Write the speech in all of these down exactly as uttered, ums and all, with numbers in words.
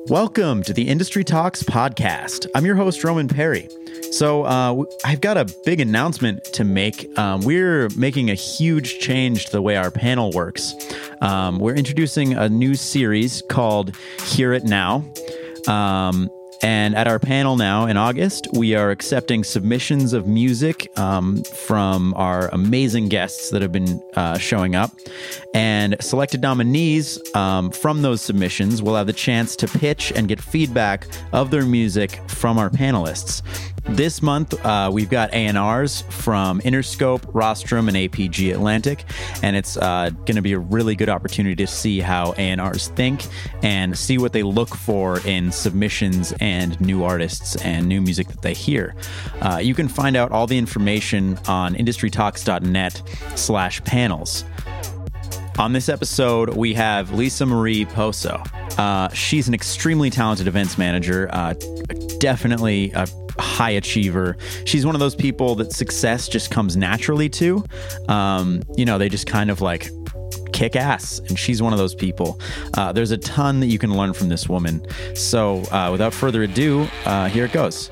Welcome to the Industry Talks podcast. I'm your host, Roman Perry. So uh, I've got a big announcement to make. Um, we're making a huge change to the way our panel works. Um, we're introducing a new series called Hear It Now. Um, and at our panel now in August, we are accepting submissions of music um, from our amazing guests that have been uh, showing up. And selected nominees um, from those submissions will have the chance to pitch and get feedback of their music from our panelists. This month, uh, we've got A and Rs from Interscope, Rostrum, and A P G Atlantic, and it's uh, going to be a really good opportunity to see how A and Rs think and see what they look for in submissions and new artists and new music that they hear. Uh, you can find out all the information on industrytalks.net slash panels. On this episode, we have Lisa Marie Poso. Uh, she's an extremely talented events manager, uh, definitely a high achiever. She's one of those people that success just comes naturally to. Um, you know, they just kind of like kick ass, and she's one of those people. Uh, there's a ton that you can learn from this woman. So uh, without further ado, uh, here it goes.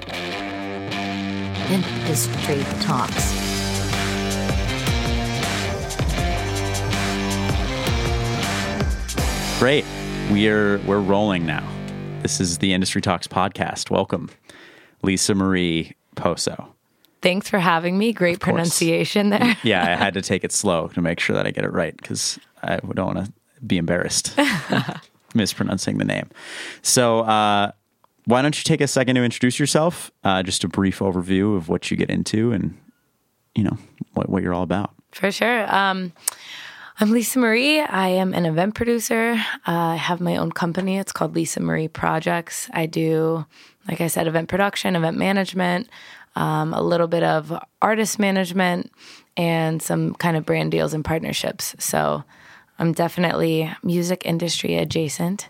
Industry Talks. Great. We're we're rolling now. This is the Industry Talks podcast. Welcome, Lisa Marie Poso. Thanks for having me. Great pronunciation there. Yeah, I had to take it slow to make sure that I get it right because I don't want to be embarrassed mispronouncing the name. So uh, why don't you take a second to introduce yourself? Uh, just a brief overview of what you get into and, you know, what, what you're all about. For sure. Um, I'm Lisa Marie. I am an event producer. Uh, I have my own company. It's called Lisa Marie Projects. I do, like I said, event production, event management, um, a little bit of artist management, and some kind of brand deals and partnerships. So I'm definitely music industry adjacent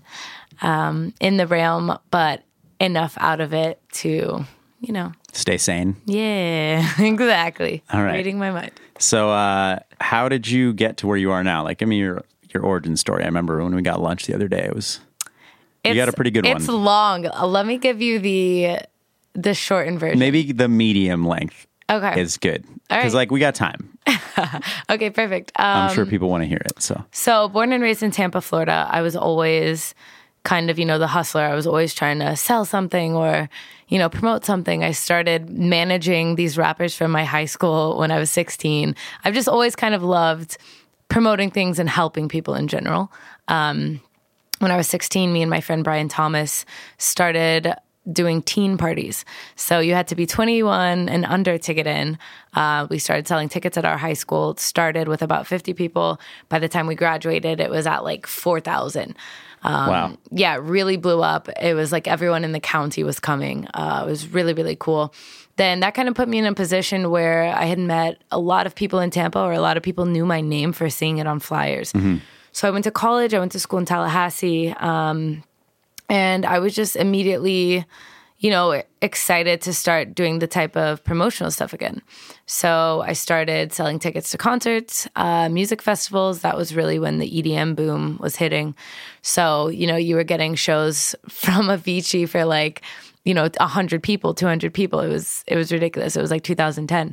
um, in the realm, but enough out of it to, you know. Stay sane. Yeah, exactly. All right. Reading my mind. So uh, how did you get to where you are now? Like, give me your, your origin story. I remember when we got lunch the other day, it was, you It's, got a pretty good it's one. It's long. Uh, Let me give you the the shortened version. Maybe the medium length Okay. is good. All Because, right. like, we got time. Okay, perfect. Um, I'm sure people want to hear it. So, So born and raised in Tampa, Florida, I was always kind of, you know, the hustler. I was always trying to sell something or, you know, promote something. I started managing these rappers from my high school when I was sixteen. I've just always kind of loved promoting things and helping people in general. Um, when I was sixteen, me and my friend Brian Thomas started doing teen parties. So you had to be twenty-one and under to get in. Uh, we started selling tickets at our high school. It started with about fifty people. By the time we graduated, it was at like four thousand. Um, wow. Yeah, it really blew up. It was like everyone in the county was coming. Uh, it was really, really cool. Then that kind of put me in a position where I had met a lot of people in Tampa, or a lot of people knew my name for seeing it on flyers. Mm-hmm. So I went to college. I went to school in Tallahassee. Um, and I was just immediately, you know, excited to start doing the type of promotional stuff again. So I started selling tickets to concerts, uh, music festivals. That was really when the E D M boom was hitting. So, you know, you were getting shows from Avicii for like, you know, one hundred people, two hundred people. It was it was ridiculous. It was like two thousand ten.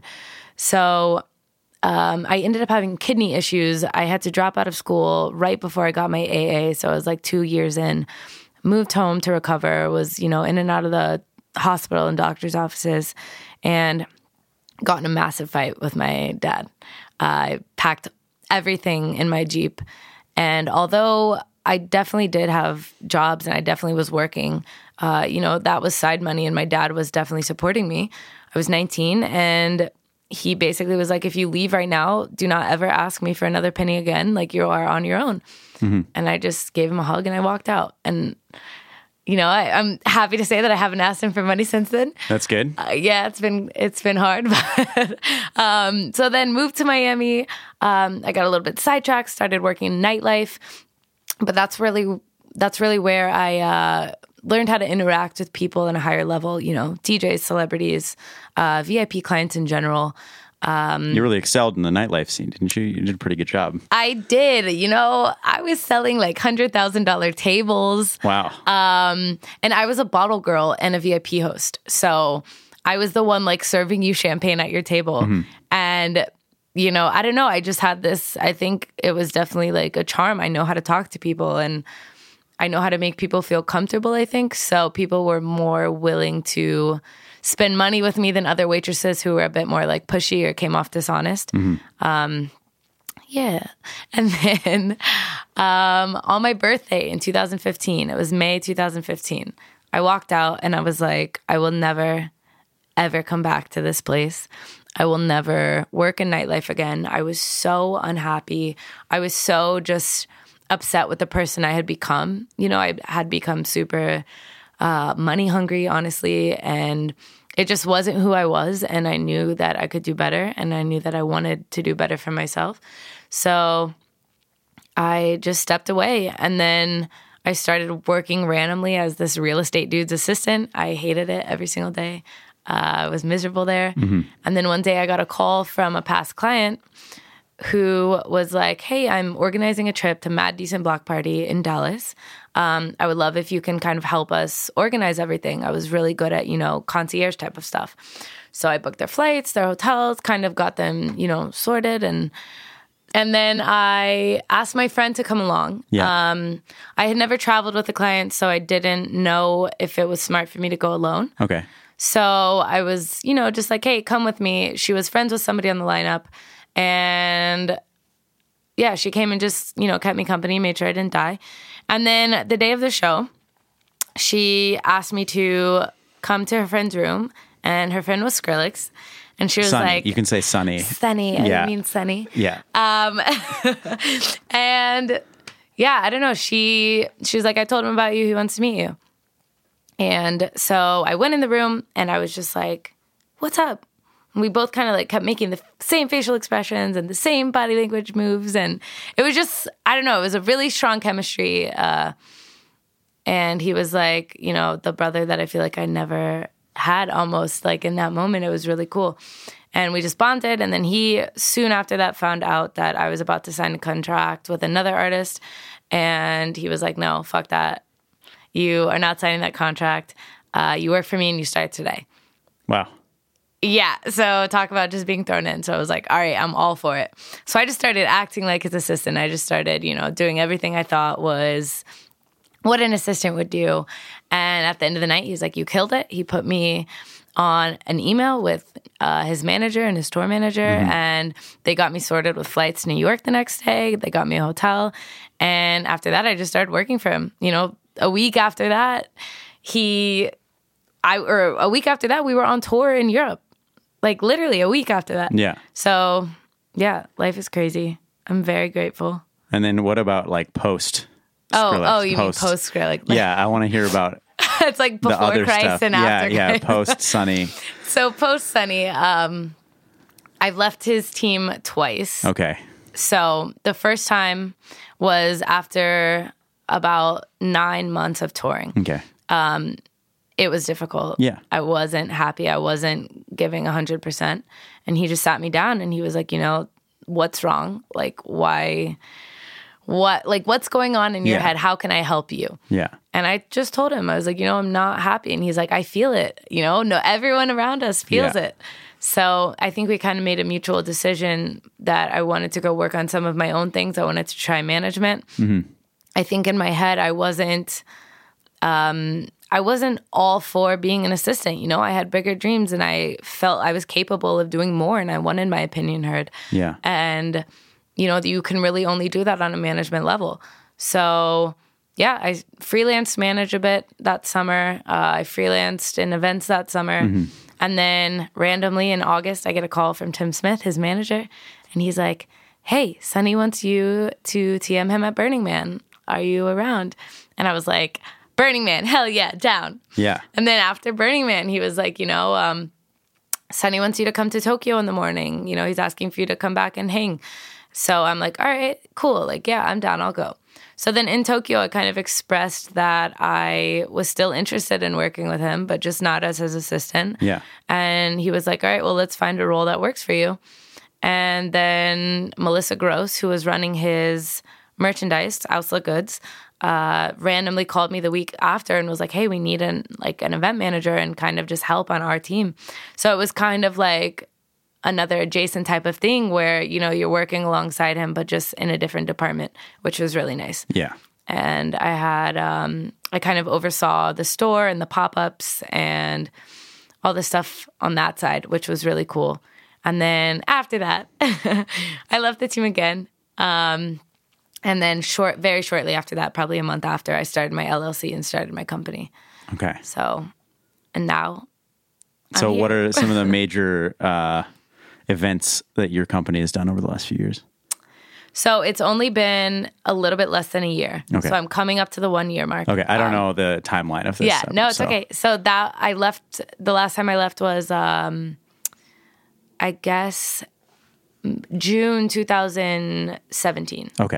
So um, I ended up having kidney issues. I had to drop out of school right before I got my A A. So I was like two years in. Moved home to recover, was, you know, in and out of the hospital and doctor's offices, and got in a massive fight with my dad. I packed everything in my Jeep. And although I definitely did have jobs and I definitely was working, uh, you know, that was side money, and my dad was definitely supporting me. I was nineteen, and he basically was like, if you leave right now, do not ever ask me for another penny again. Like, you are on your own. Mm-hmm. And I just gave him a hug and I walked out. And, you know, I, I'm happy to say that I haven't asked him for money since then. That's good. Uh, yeah, it's been it's been hard. But um, so then moved to Miami. Um, I got a little bit sidetracked, started working in nightlife. But that's really that's really where I uh, learned how to interact with people on a higher level, you know, D Js, celebrities, uh, V I P clients in general. Um, you really excelled in the nightlife scene, didn't you? You did a pretty good job. I did. You know, I was selling like one hundred thousand dollars tables. Wow. Um, and I was a bottle girl and a V I P host. So I was the one like serving you champagne at your table. Mm-hmm. And, you know, I don't know. I just had this, I think it was definitely like a charm. I know how to talk to people and I know how to make people feel comfortable, I think. So people were more willing to spend money with me than other waitresses who were a bit more like pushy or came off dishonest. Mm-hmm. Um, yeah. And then um, on my birthday in two thousand fifteen, it was May two thousand fifteen, I walked out and I was like, I will never, ever come back to this place. I will never work in nightlife again. I was so unhappy. I was so just upset with the person I had become. You know, I had become super uh, money hungry, honestly, and it just wasn't who I was. And I knew that I could do better, and I knew that I wanted to do better for myself. So I just stepped away, and then I started working randomly as this real estate dude's assistant. I hated it every single day. Uh, I was miserable there. Mm-hmm. And then one day I got a call from a past client who was like, hey, I'm organizing a trip to Mad Decent Block Party in Dallas. Um, I would love if you can kind of help us organize everything. I was really good at, you know, concierge type of stuff. So I booked their flights, their hotels, kind of got them, you know, sorted. And and then I asked my friend to come along. Yeah. Um, I had never traveled with a client, so I didn't know if it was smart for me to go alone. Okay. So I was, you know, just like, hey, come with me. She was friends with somebody on the lineup. And yeah, she came and just, you know, kept me company, made sure I didn't die. And then the day of the show, she asked me to come to her friend's room, and her friend was Skrillex. And she was Sunny. like... You can say Sunny. Sunny. I yeah. mean Sunny. Yeah. Um, and yeah, I don't know. She, she was like, I told him about you. He wants to meet you. And so I went in the room, and I was just like, what's up? And we both kind of like kept making the same facial expressions and the same body language moves. And it was just, I don't know, it was a really strong chemistry. Uh, and he was like, you know, the brother that I feel like I never had almost, like in that moment. It was really cool. And we just bonded. And then he soon after that found out that I was about to sign a contract with another artist. And he was like, no, fuck that. You are not signing that contract. Uh, you work for me and you start today. Wow. Yeah, so talk about just being thrown in. So I was like, all right, I'm all for it. So I just started acting like his assistant. I just started, you know, doing everything I thought was what an assistant would do. And at the end of the night, he was like, you killed it. He put me on an email with uh, his manager and his tour manager, mm-hmm. and they got me sorted with flights to New York the next day. They got me a hotel. And after that, I just started working for him. You know, a week after that, he, I, or a week after that, we were on tour in Europe. Like literally a week after that. Yeah. So yeah, life is crazy. I'm very grateful. And then what about like post? Oh, Skrillex, oh, you post. mean post Skrillex? Like, yeah, I want to hear about. It's like before Christ stuff. and yeah, after yeah, Christ. Yeah, post Sunny. So post Sunny, um, I've left his team twice. Okay. So the first time was after about nine months of touring. Okay. Um, It was difficult. Yeah. I wasn't happy. I wasn't giving one hundred percent. And he just sat me down and he was like, you know, what's wrong? Like, why, what, like, what's going on in your yeah. head? How can I help you? Yeah. And I just told him, I was like, you know, I'm not happy. And he's like, I feel it. You know, no, everyone around us feels yeah. it. So I think we kind of made a mutual decision that I wanted to go work on some of my own things. I wanted to try management. Mm-hmm. I think in my head, I wasn't, um, I wasn't all for being an assistant. You know, I had bigger dreams and I felt I was capable of doing more and I wanted my opinion heard. Yeah. And, you know, you can really only do that on a management level. So, yeah, I freelanced manage a bit that summer. Uh, I freelanced in events that summer. Mm-hmm. And then randomly in August, I get a call from Tim Smith, his manager. And he's like, hey, Sunny wants you to T M him at Burning Man. Are you around? And I was like, Burning Man, hell yeah, down. Yeah. And then after Burning Man, he was like, you know, um, Sunny wants you to come to Tokyo in the morning. You know, he's asking for you to come back and hang. So I'm like, all right, cool. Like, yeah, I'm down. I'll go. So then in Tokyo, I kind of expressed that I was still interested in working with him, but just not as his assistant. Yeah. And he was like, all right, well, let's find a role that works for you. And then Melissa Gross, who was running his merchandise, Outlet Goods, uh, randomly called me the week after and was like, hey, we need an like an event manager and kind of just help on our team. So it was kind of like another adjacent type of thing where, you know, you're working alongside him, but just in a different department, which was really nice. Yeah. And I had, um, I kind of oversaw the store and the pop-ups and all the stuff on that side, which was really cool. And then after that, I left the team again. Um, and then short, very shortly after that, probably a month after, I started my L L C and started my company. Okay. So, and now So I'm what here. are some of the major uh, events that your company has done over the last few years? So it's only been a little bit less than a year. Okay. So I'm coming up to the one year mark. Okay. I don't Um, know the timeline of this. Yeah, no, it's so- okay. So that I left, the last time I left was, um, I guess, June two thousand seventeen. Okay.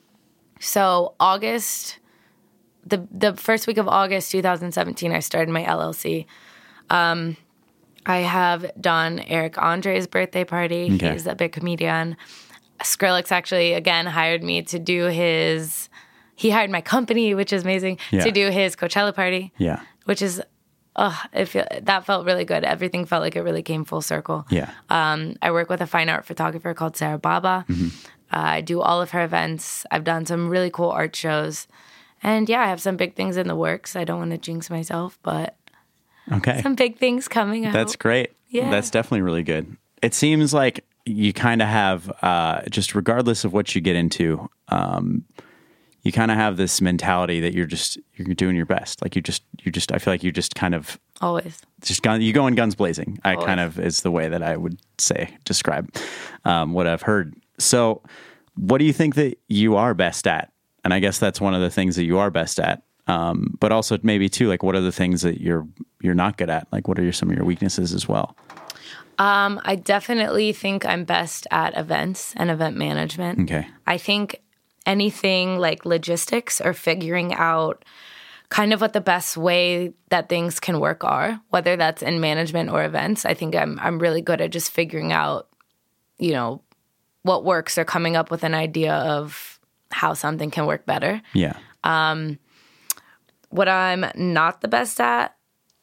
So August, the the first week of August two thousand seventeen, I started my L L C. Um, I have done Eric Andre's birthday party. Okay. He's a big comedian. Skrillex actually, again, hired me to do his, he hired my company, which is amazing, Yeah. to do his Coachella party. Yeah. Which is, oh, it feel, that felt really good. Everything felt like it really came full circle. Yeah. Um, I work with a fine art photographer called Sarah Baba. Mm-hmm. Uh, I do all of her events. I've done some really cool art shows. And yeah, I have some big things in the works. I don't want to jinx myself, but Okay. some big things coming out. That's great. Yeah. That's definitely really good. It seems like you kind of have, uh, just regardless of what you get into, um, you kind of have this mentality that you're just, you're doing your best. Like you just, you just, I feel like you just kind of Always. just gun, you go in guns blazing. I Always. kind of is the way that I would say, describe um, what I've heard. So what do you think that you are best at? And I guess that's one of the things that you are best at. Um, but also maybe too, like what are the things that you're, you're not good at? Like what are your, some of your weaknesses as well? Um, I definitely think I'm best at events and event management. Okay. I think anything like logistics or figuring out kind of what the best way that things can work are, whether that's in management or events. I think I'm I'm really good at just figuring out, you know, what works or coming up with an idea of how something can work better. Yeah. What I'm not the best at,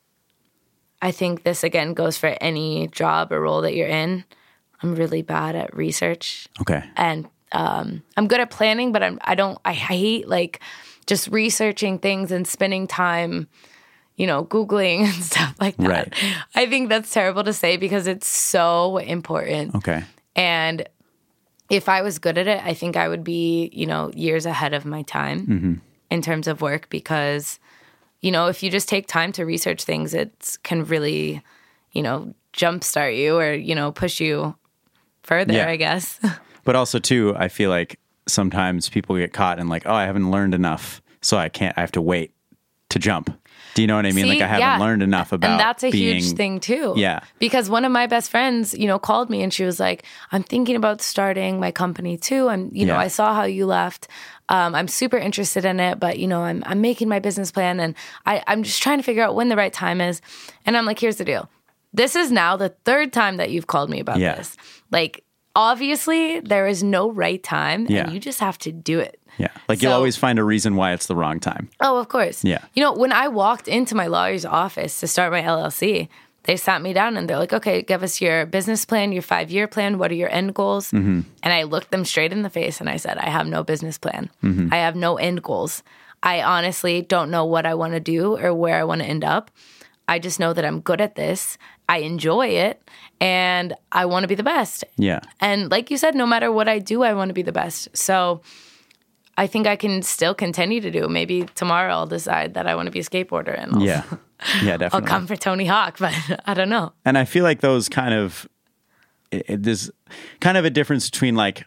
I think this again goes for any job or role that you're in. I'm really bad at research. Okay. And um, I'm good at planning, but I'm I don't I hate like just researching things and spending time, you know, Googling and stuff like that. Right. I think that's terrible to say because it's so important. Okay. And if I was good at it, I think I would be, you know, years ahead of my time Mm-hmm. in terms of work because, you know, if you just take time to research things, it can really, you know, jumpstart you or, you know, push you further, Yeah. I guess. But also too, I feel like sometimes people get caught in like, oh, I haven't learned enough, so I can't, I have to wait to jump. Do you know what I mean? See, like I haven't yeah. learned enough about And that's a being, huge thing too. Yeah. Because one of my best friends, you know, called me and she was like, I'm thinking about starting my company too. I'm, you know, Yeah. I saw how you left. Um, I'm super interested in it, but you know, I'm I'm making my business plan and I, I'm just trying to figure out when the right time is. And I'm like, here's the deal. This is now the third time that you've called me about Yeah. this. Like, obviously there is no right time Yeah. and you just have to do it. Yeah. Like you'll So- always find a reason why it's the wrong time. Oh, of course. Yeah. You know, when I walked into my lawyer's office to start my L L C, they sat me down and they're like, okay, give us your business plan, your five-year plan. What are your end goals? Mm-hmm. And I looked them straight in the face and I said, I have no business plan. Mm-hmm. I have no end goals. I honestly don't know what I want to do or where I want to end up. I just know that I'm good at this. I enjoy it and I want to be the best. Yeah. And like you said, no matter what I do, I want to be the best. So I think I can still continue to do. Maybe tomorrow I'll decide that I want to be a skateboarder and I'll, Yeah. Yeah, I'll definitely. come for Tony Hawk, but I don't know. And I feel like those kind of, it, it- there's kind of a difference between like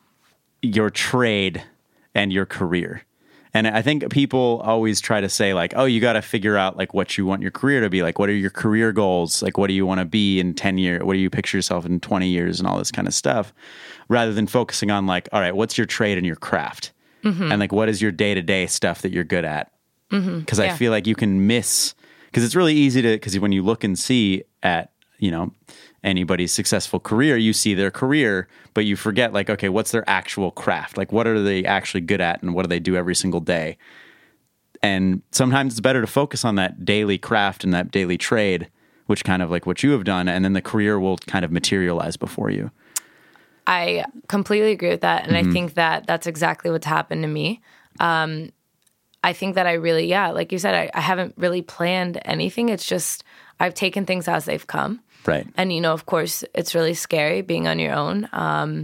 your trade and your career. And I think people always try to say like, oh, you got to figure out like what you want your career to be like. What are your career goals? Like, what do you want to be in ten years? What do you picture yourself in twenty years and all this kind of stuff, rather than focusing on like, all right, what's your trade and your craft? Mm-hmm. And like, what is your day-to-day stuff that you're good at? Because Mm-hmm. yeah. I feel like you can miss, because it's really easy to, because when you look and see at, you know, anybody's successful career, you see their career, but you forget like, okay, what's their actual craft? Like, what are they actually good at and what do they do every single day? And sometimes it's better to focus on that daily craft and that daily trade, which kind of like what you have done, and then the career will kind of materialize before you. I completely agree with that. And mm-hmm. I think that that's exactly what's happened to me. Um, I think that I really, yeah, like you said, I, I haven't really planned anything. It's just I've taken things as they've come. Right. And, you know, of course, it's really scary being on your own. Um,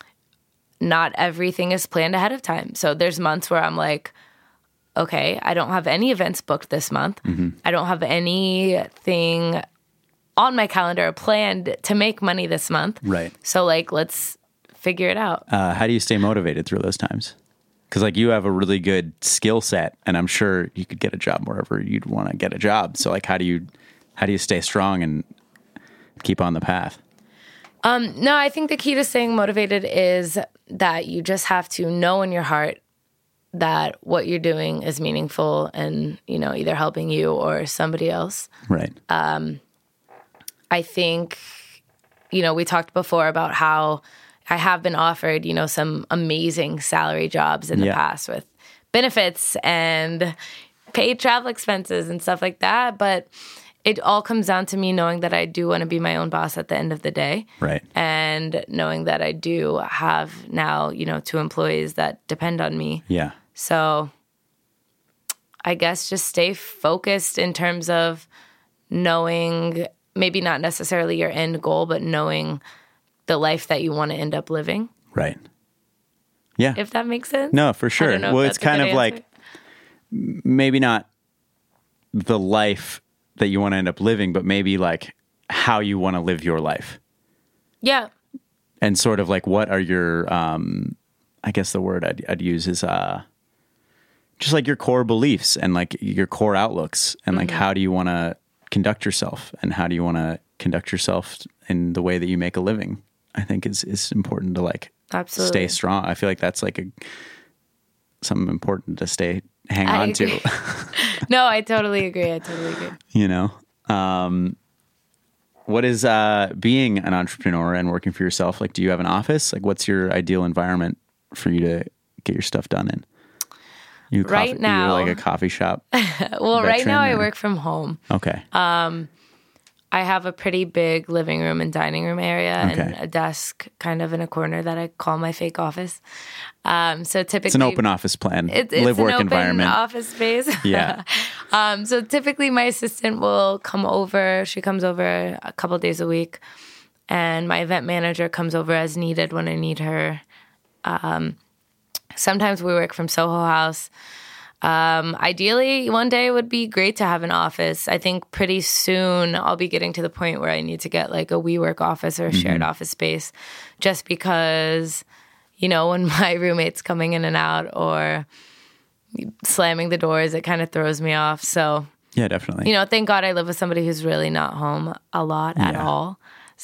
not everything is planned ahead of time. So there's months where I'm like, okay, I don't have any events booked this month. Mm-hmm. I don't have anything on my calendar planned to make money this month. Right. So, like, let's figure it out. Uh, how do you stay motivated through those times? Because, like, you have a really good skill set, and I'm sure you could get a job wherever you'd want to get a job. So, like, how do you how do you stay strong and keep on the path? Um, no, I think the key to staying motivated is that you just have to know in your heart that what you're doing is meaningful and, you know, either helping you or somebody else. Right. Um, I think, you know, we talked before about how I have been offered, you know, some amazing salary jobs in the yeah. past with benefits and paid travel expenses and stuff like that. But it all comes down to me knowing that I do want to be my own boss at the end of the day. Right. And knowing that I do have now, you know, two employees that depend on me. Yeah. So I guess just stay focused in terms of knowing, maybe not necessarily your end goal, but knowing the life that you want to end up living. Right. Yeah. If that makes sense. No, for sure. Well, it's kind of answer. like maybe not the life that you want to end up living, but maybe like how you want to live your life. Yeah. And sort of like, what are your, um, I guess the word I'd, I'd use is, uh, just like your core beliefs and like your core outlooks and like, mm-hmm. how do you want to conduct yourself and how do you want to conduct yourself in the way that you make a living? I think is, is important to like Absolutely. Stay strong. I feel like that's like a, something important to stay, hang I on agree. to. No, I totally agree. I totally agree. You know, um, what is, uh, being an entrepreneur and working for yourself? Like, do you have an office? Like, what's your ideal environment for you to get your stuff done in? You right coffee, now, you're like a coffee shop. Well, right now or? I work from home. Okay. Um, I have a pretty big living room and dining room area okay. and a desk kind of in a corner that I call my fake office. Um, so typically, it's an open office plan. It, it's live an work open environment. Office space. Yeah. um, so typically, my assistant will come over. She comes over a couple days a week, and my event manager comes over as needed when I need her. Um, sometimes we work from Soho House. Um, ideally, one day it would be great to have an office. I think pretty soon I'll be getting to the point where I need to get like a WeWork office or a shared mm-hmm. office space, just because, you know, when my roommate's coming in and out or slamming the doors, it kind of throws me off. So, yeah, definitely. You know, thank God I live with somebody who's really not home a lot at yeah. all.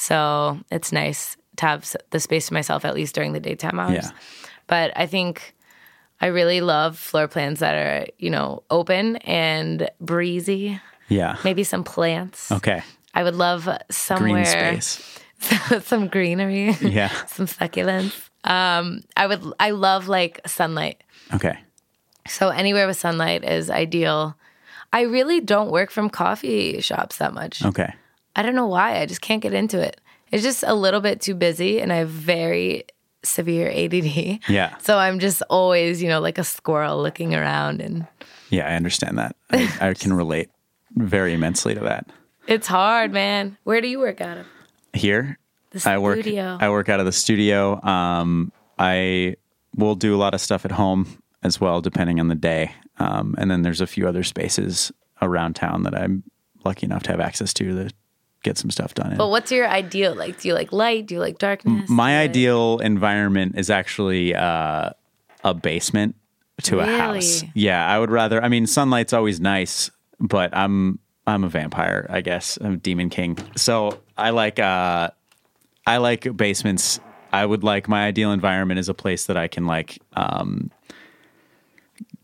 So it's nice to have the space to myself, at least during the daytime hours. Yeah. But I think I really love floor plans that are, you know, open and breezy. Yeah. Maybe some plants. Okay. I would love somewhere. Green space. Some greenery. Yeah. Some succulents. Um, I would, I love like sunlight. Okay. So anywhere with sunlight is ideal. I really don't work from coffee shops that much. Okay. I don't know why. I just can't get into it. It's just a little bit too busy and I have very severe A D D. Yeah. So I'm just always, you know, like a squirrel looking around and. Yeah, I understand that. I, I can relate very immensely to that. It's hard, man. Where do you work out of? Here, the studio. I work. I work out of the studio. Um, I will do a lot of stuff at home as well, depending on the day. Um, and then there's a few other spaces around town that I'm lucky enough to have access to to get some stuff done in. But what's your ideal? Like, do you like light? Do you like darkness? My like... ideal environment is actually uh, a basement to really? a house. Yeah, I would rather. I mean, sunlight's always nice, but I'm I'm a vampire, I guess. I'm a demon king, so I like uh, I like basements. I would like my ideal environment is a place that I can like um,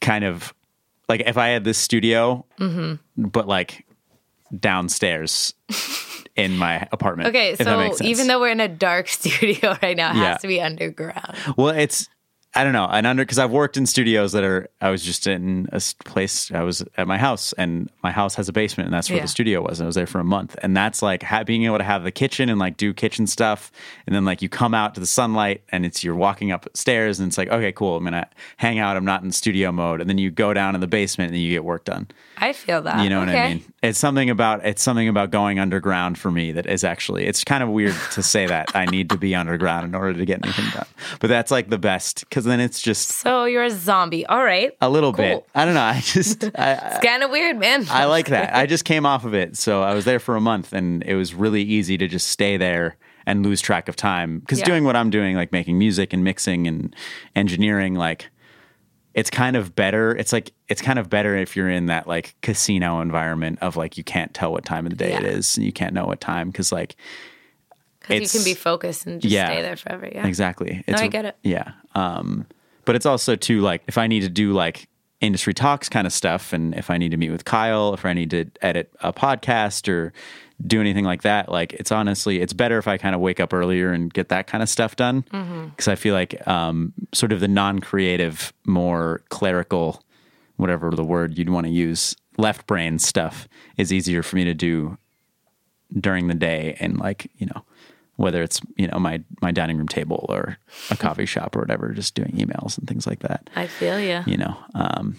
kind of like if I had this studio, mm-hmm. but like downstairs in my apartment. Okay, if that so makes sense. even though we're in a dark studio right now, it Yeah. has to be underground. Well, it's, I don't know. And under, because I've worked in studios that are, I was just in a s- place, I was at my house, and my house has a basement, and that's where Yeah. the studio was. And I was there for a month. And that's like ha- being able to have the kitchen and like do kitchen stuff. And then like you come out to the sunlight and it's, you're walking upstairs and it's like, okay, cool. I'm going to hang out. I'm not in studio mode. And then you go down in the basement and then you get work done. I feel that. You know what Okay. I mean? It's something about it's something about going underground for me that is actually, it's kind of weird to say that I need to be underground in order to get anything done. But that's like the best, because then it's just So you're a zombie. All right. a little Cool. bit. I don't know. I just I, It's kind of weird, man. I like that. I just came off of it, so I was there for a month, and it was really easy to just stay there and lose track of time. Because Yeah. doing what I'm doing, like making music and mixing and engineering, like it's kind of better. It's like it's kind of better if you're in that like casino environment of like you can't tell what time of the day it Yeah. is, and you can't know what time because like Because you it's- can be focused and just yeah. stay there forever. Yeah. exactly. No, It's I get it. Yeah. Um, but it's also too like if I need to do like industry talks kind of stuff, and if I need to meet with Kyle, if I need to edit a podcast or do anything like that, like it's honestly it's better if I kind of wake up earlier and get that kind of stuff done, because Mm-hmm. I feel like um, sort of the non-creative, more clerical, whatever the word you'd want to use, left brain stuff is easier for me to do during the day, and like you know. Whether it's, you know, my, my dining room table or a coffee shop or whatever, just doing emails and things like that, I feel you. you know? Um,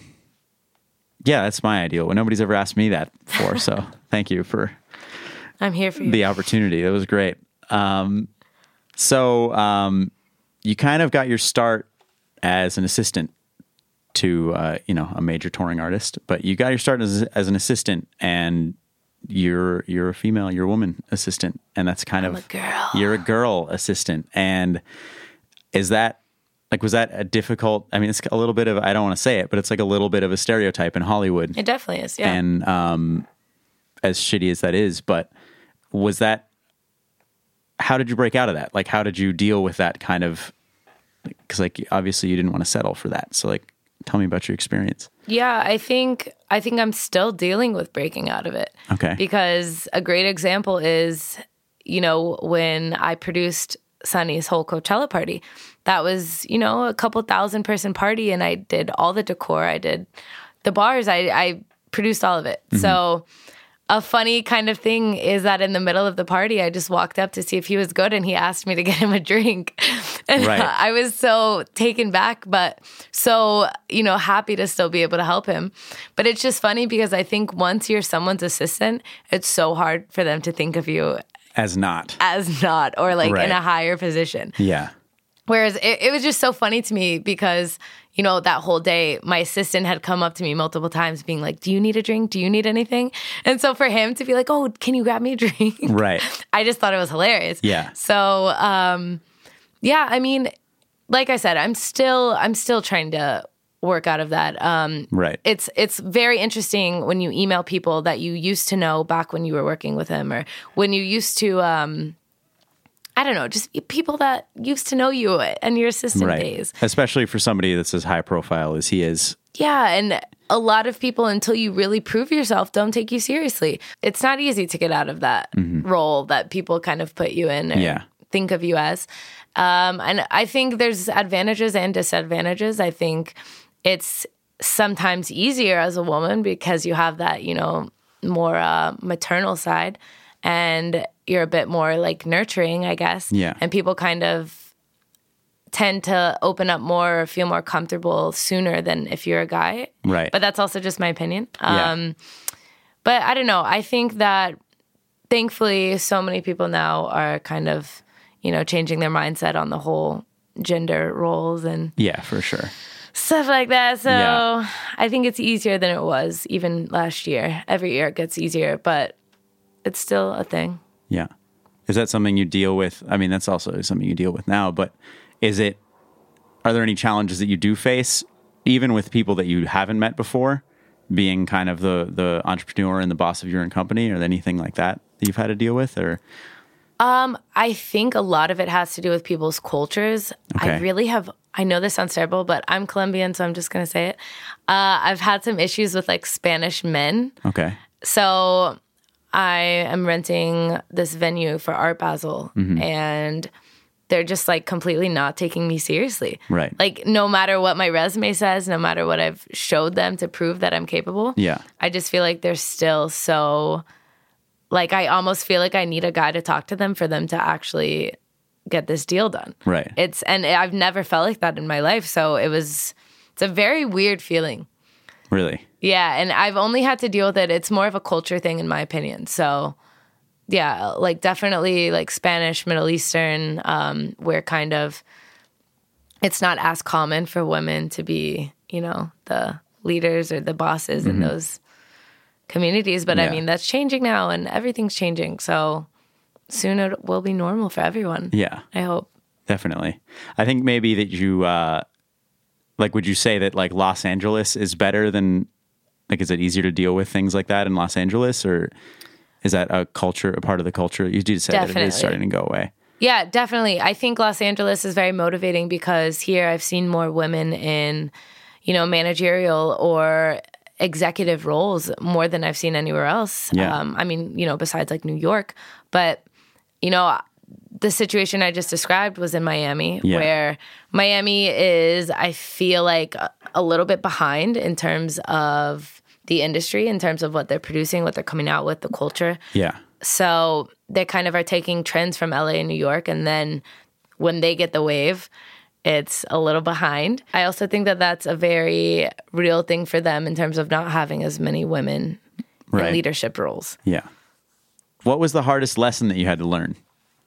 yeah, that's my ideal. Well, nobody's ever asked me that before. So thank you for I'm here for you. the opportunity. That was great. Um, so um, you kind of got your start as an assistant to, uh, you know, a major touring artist, but you got your start as, as an assistant, and you're you're a female, you're a woman assistant, and that's kind I'm of a girl. You're a girl assistant, and is that like was that a difficult? I mean, it's a little bit of I don't want to say it, but it's like a little bit of a stereotype in Hollywood, It definitely is. Yeah. and um, as shitty as that is, but was that? How did you break out of that? Like, how did you deal with that kind of? Because like obviously you didn't want to settle for that, so like tell me about your experience. Yeah, I think I think I'm still dealing with breaking out of it. Okay. Because a great example is, you know, when I produced Sunny's whole Coachella party. That was, you know, a couple thousand person party, and I did all the decor, I did the bars, I, I produced all of it. Mm-hmm. So a funny kind of thing is that in the middle of the party, I just walked up to see if he was good, and he asked me to get him a drink. And right. I was so taken back, but so, you know, happy to still be able to help him. But it's just funny because I think once you're someone's assistant, it's so hard for them to think of you as not. as not, or like right. in a higher position. Yeah. Whereas it, it was just so funny to me because, you know, that whole day, my assistant had come up to me multiple times being like, do you need a drink? Do you need anything? And so for him to be like, oh, can you grab me a drink? Right. I just thought it was hilarious. Yeah. So, um, yeah, I mean, like I said, I'm still, I'm still trying to work out of that. Um, right. It's, it's very interesting when you email people that you used to know back when you were working with him, or when you used to, um, I don't know, just people that used to know you and your assistant right. days. Especially for somebody that's as high profile as he is. Yeah, and a lot of people, until you really prove yourself, don't take you seriously. It's not easy to get out of that mm-hmm. role that people kind of put you in or yeah. think of you as. Um, and I think there's advantages and disadvantages. I think it's sometimes easier as a woman because you have that, you know, more uh, maternal side, and you're a bit more like nurturing, I guess. Yeah. And people kind of tend to open up more or feel more comfortable sooner than if you're a guy. Right. But that's also just my opinion. Yeah. Um, but I don't know. I think that thankfully so many people now are kind of, you know, changing their mindset on the whole gender roles and yeah, for sure. stuff like that. So Yeah. I think it's easier than it was even last year. Every year it gets easier, but it's still a thing. Yeah. Is that something you deal with? I mean, that's also something you deal with now, but is it, are there any challenges that you do face, even with people that you haven't met before, being kind of the, the entrepreneur and the boss of your own company, or anything like that that you've had to deal with? Or Um, I think a lot of it has to do with people's cultures. Okay. I really have I know this sounds terrible, but I'm Colombian, so I'm just going to say it. Uh, I've had some issues with like Spanish men. Okay. So I am renting this venue for Art Basel, mm-hmm. and they're just like completely not taking me seriously. Right. Like no matter what my resume says, no matter what I've showed them to prove that I'm capable. Yeah. I just feel like they're still so, like I almost feel like I need a guy to talk to them for them to actually get this deal done. Right. It's, and I've never felt like that in my life. So it was, it's a very weird feeling. Really? Yeah. And I've only had to deal with it. It's more of a culture thing in my opinion. So yeah, like definitely like Spanish, Middle Eastern, um, where kind of it's not as common for women to be, you know, the leaders or the bosses mm-hmm. in those communities. But yeah. I mean, that's changing now and everything's changing. So soon it will be normal for everyone. Yeah. I hope. Definitely. I think maybe that you, uh, like, would you say that like Los Angeles is better than, like, is it easier to deal with things like that in Los Angeles, or is that a culture, a part of the culture? You did say definitely. That it is starting to go away. Yeah, definitely. I think Los Angeles is very motivating because here I've seen more women in, you know, managerial or executive roles more than I've seen anywhere else. Yeah. Um, I mean, you know, besides like New York. But, you know, the situation I just described was in Miami, yeah. where Miami is, I feel like, a, a little bit behind in terms of the industry, in terms of what they're producing, what they're coming out with, the culture. Yeah. So they kind of are taking trends from L A and New York, and then when they get the wave, it's a little behind. I also think that that's a very real thing for them in terms of not having as many women right. in leadership roles. Yeah. What was the hardest lesson that you had to learn?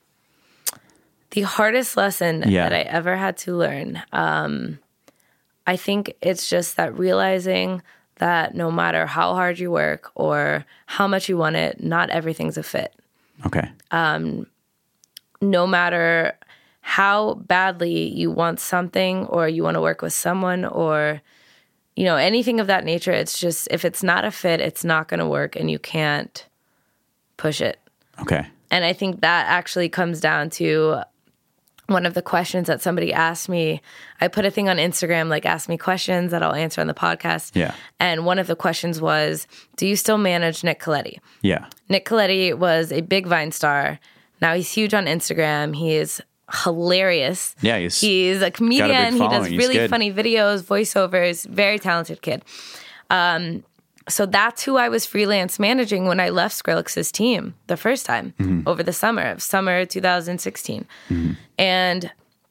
The hardest lesson yeah. that I ever had to learn, um, I think it's just that realizing that no matter how hard you work or how much you want it, not everything's a fit. Okay. Um, no matter how badly you want something or you want to work with someone or, you know, anything of that nature, it's just, if it's not a fit, it's not going to work and you can't push it. Okay. And I think that actually comes down to one of the questions that somebody asked me. I put a thing on Instagram, like, ask me questions that I'll answer on the podcast. Yeah. And one of the questions was, do you still manage Nick Coletti? Yeah. Nick Coletti was a big Vine star. Now he's huge on Instagram. He is hilarious. Yeah, he's He's a comedian. A he does really funny videos, voiceovers, very talented kid. Um, so that's who I was freelance managing when I left Skrillex's team the first time mm-hmm. over the summer of summer two thousand sixteen. Mm-hmm. And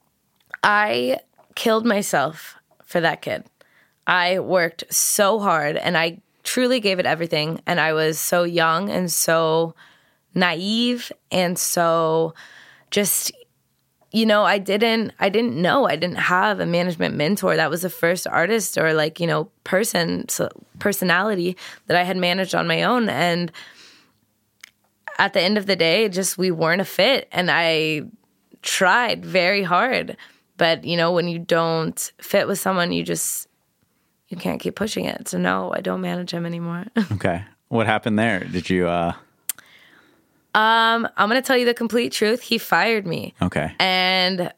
I killed myself for that kid. I worked so hard and I truly gave it everything. And I was so young and so naive and so just, you know, I didn't, I didn't know. I didn't have a management mentor. That was the first artist or like, you know, person, so personality that I had managed on my own. And at the end of the day, just, we weren't a fit. And I tried very hard. But, you know, when you don't fit with someone, you just, you can't keep pushing it. So no, I don't manage him anymore. Okay. What happened there? Did you, uh... Um, I'm going to tell you the complete truth. He fired me. Okay. And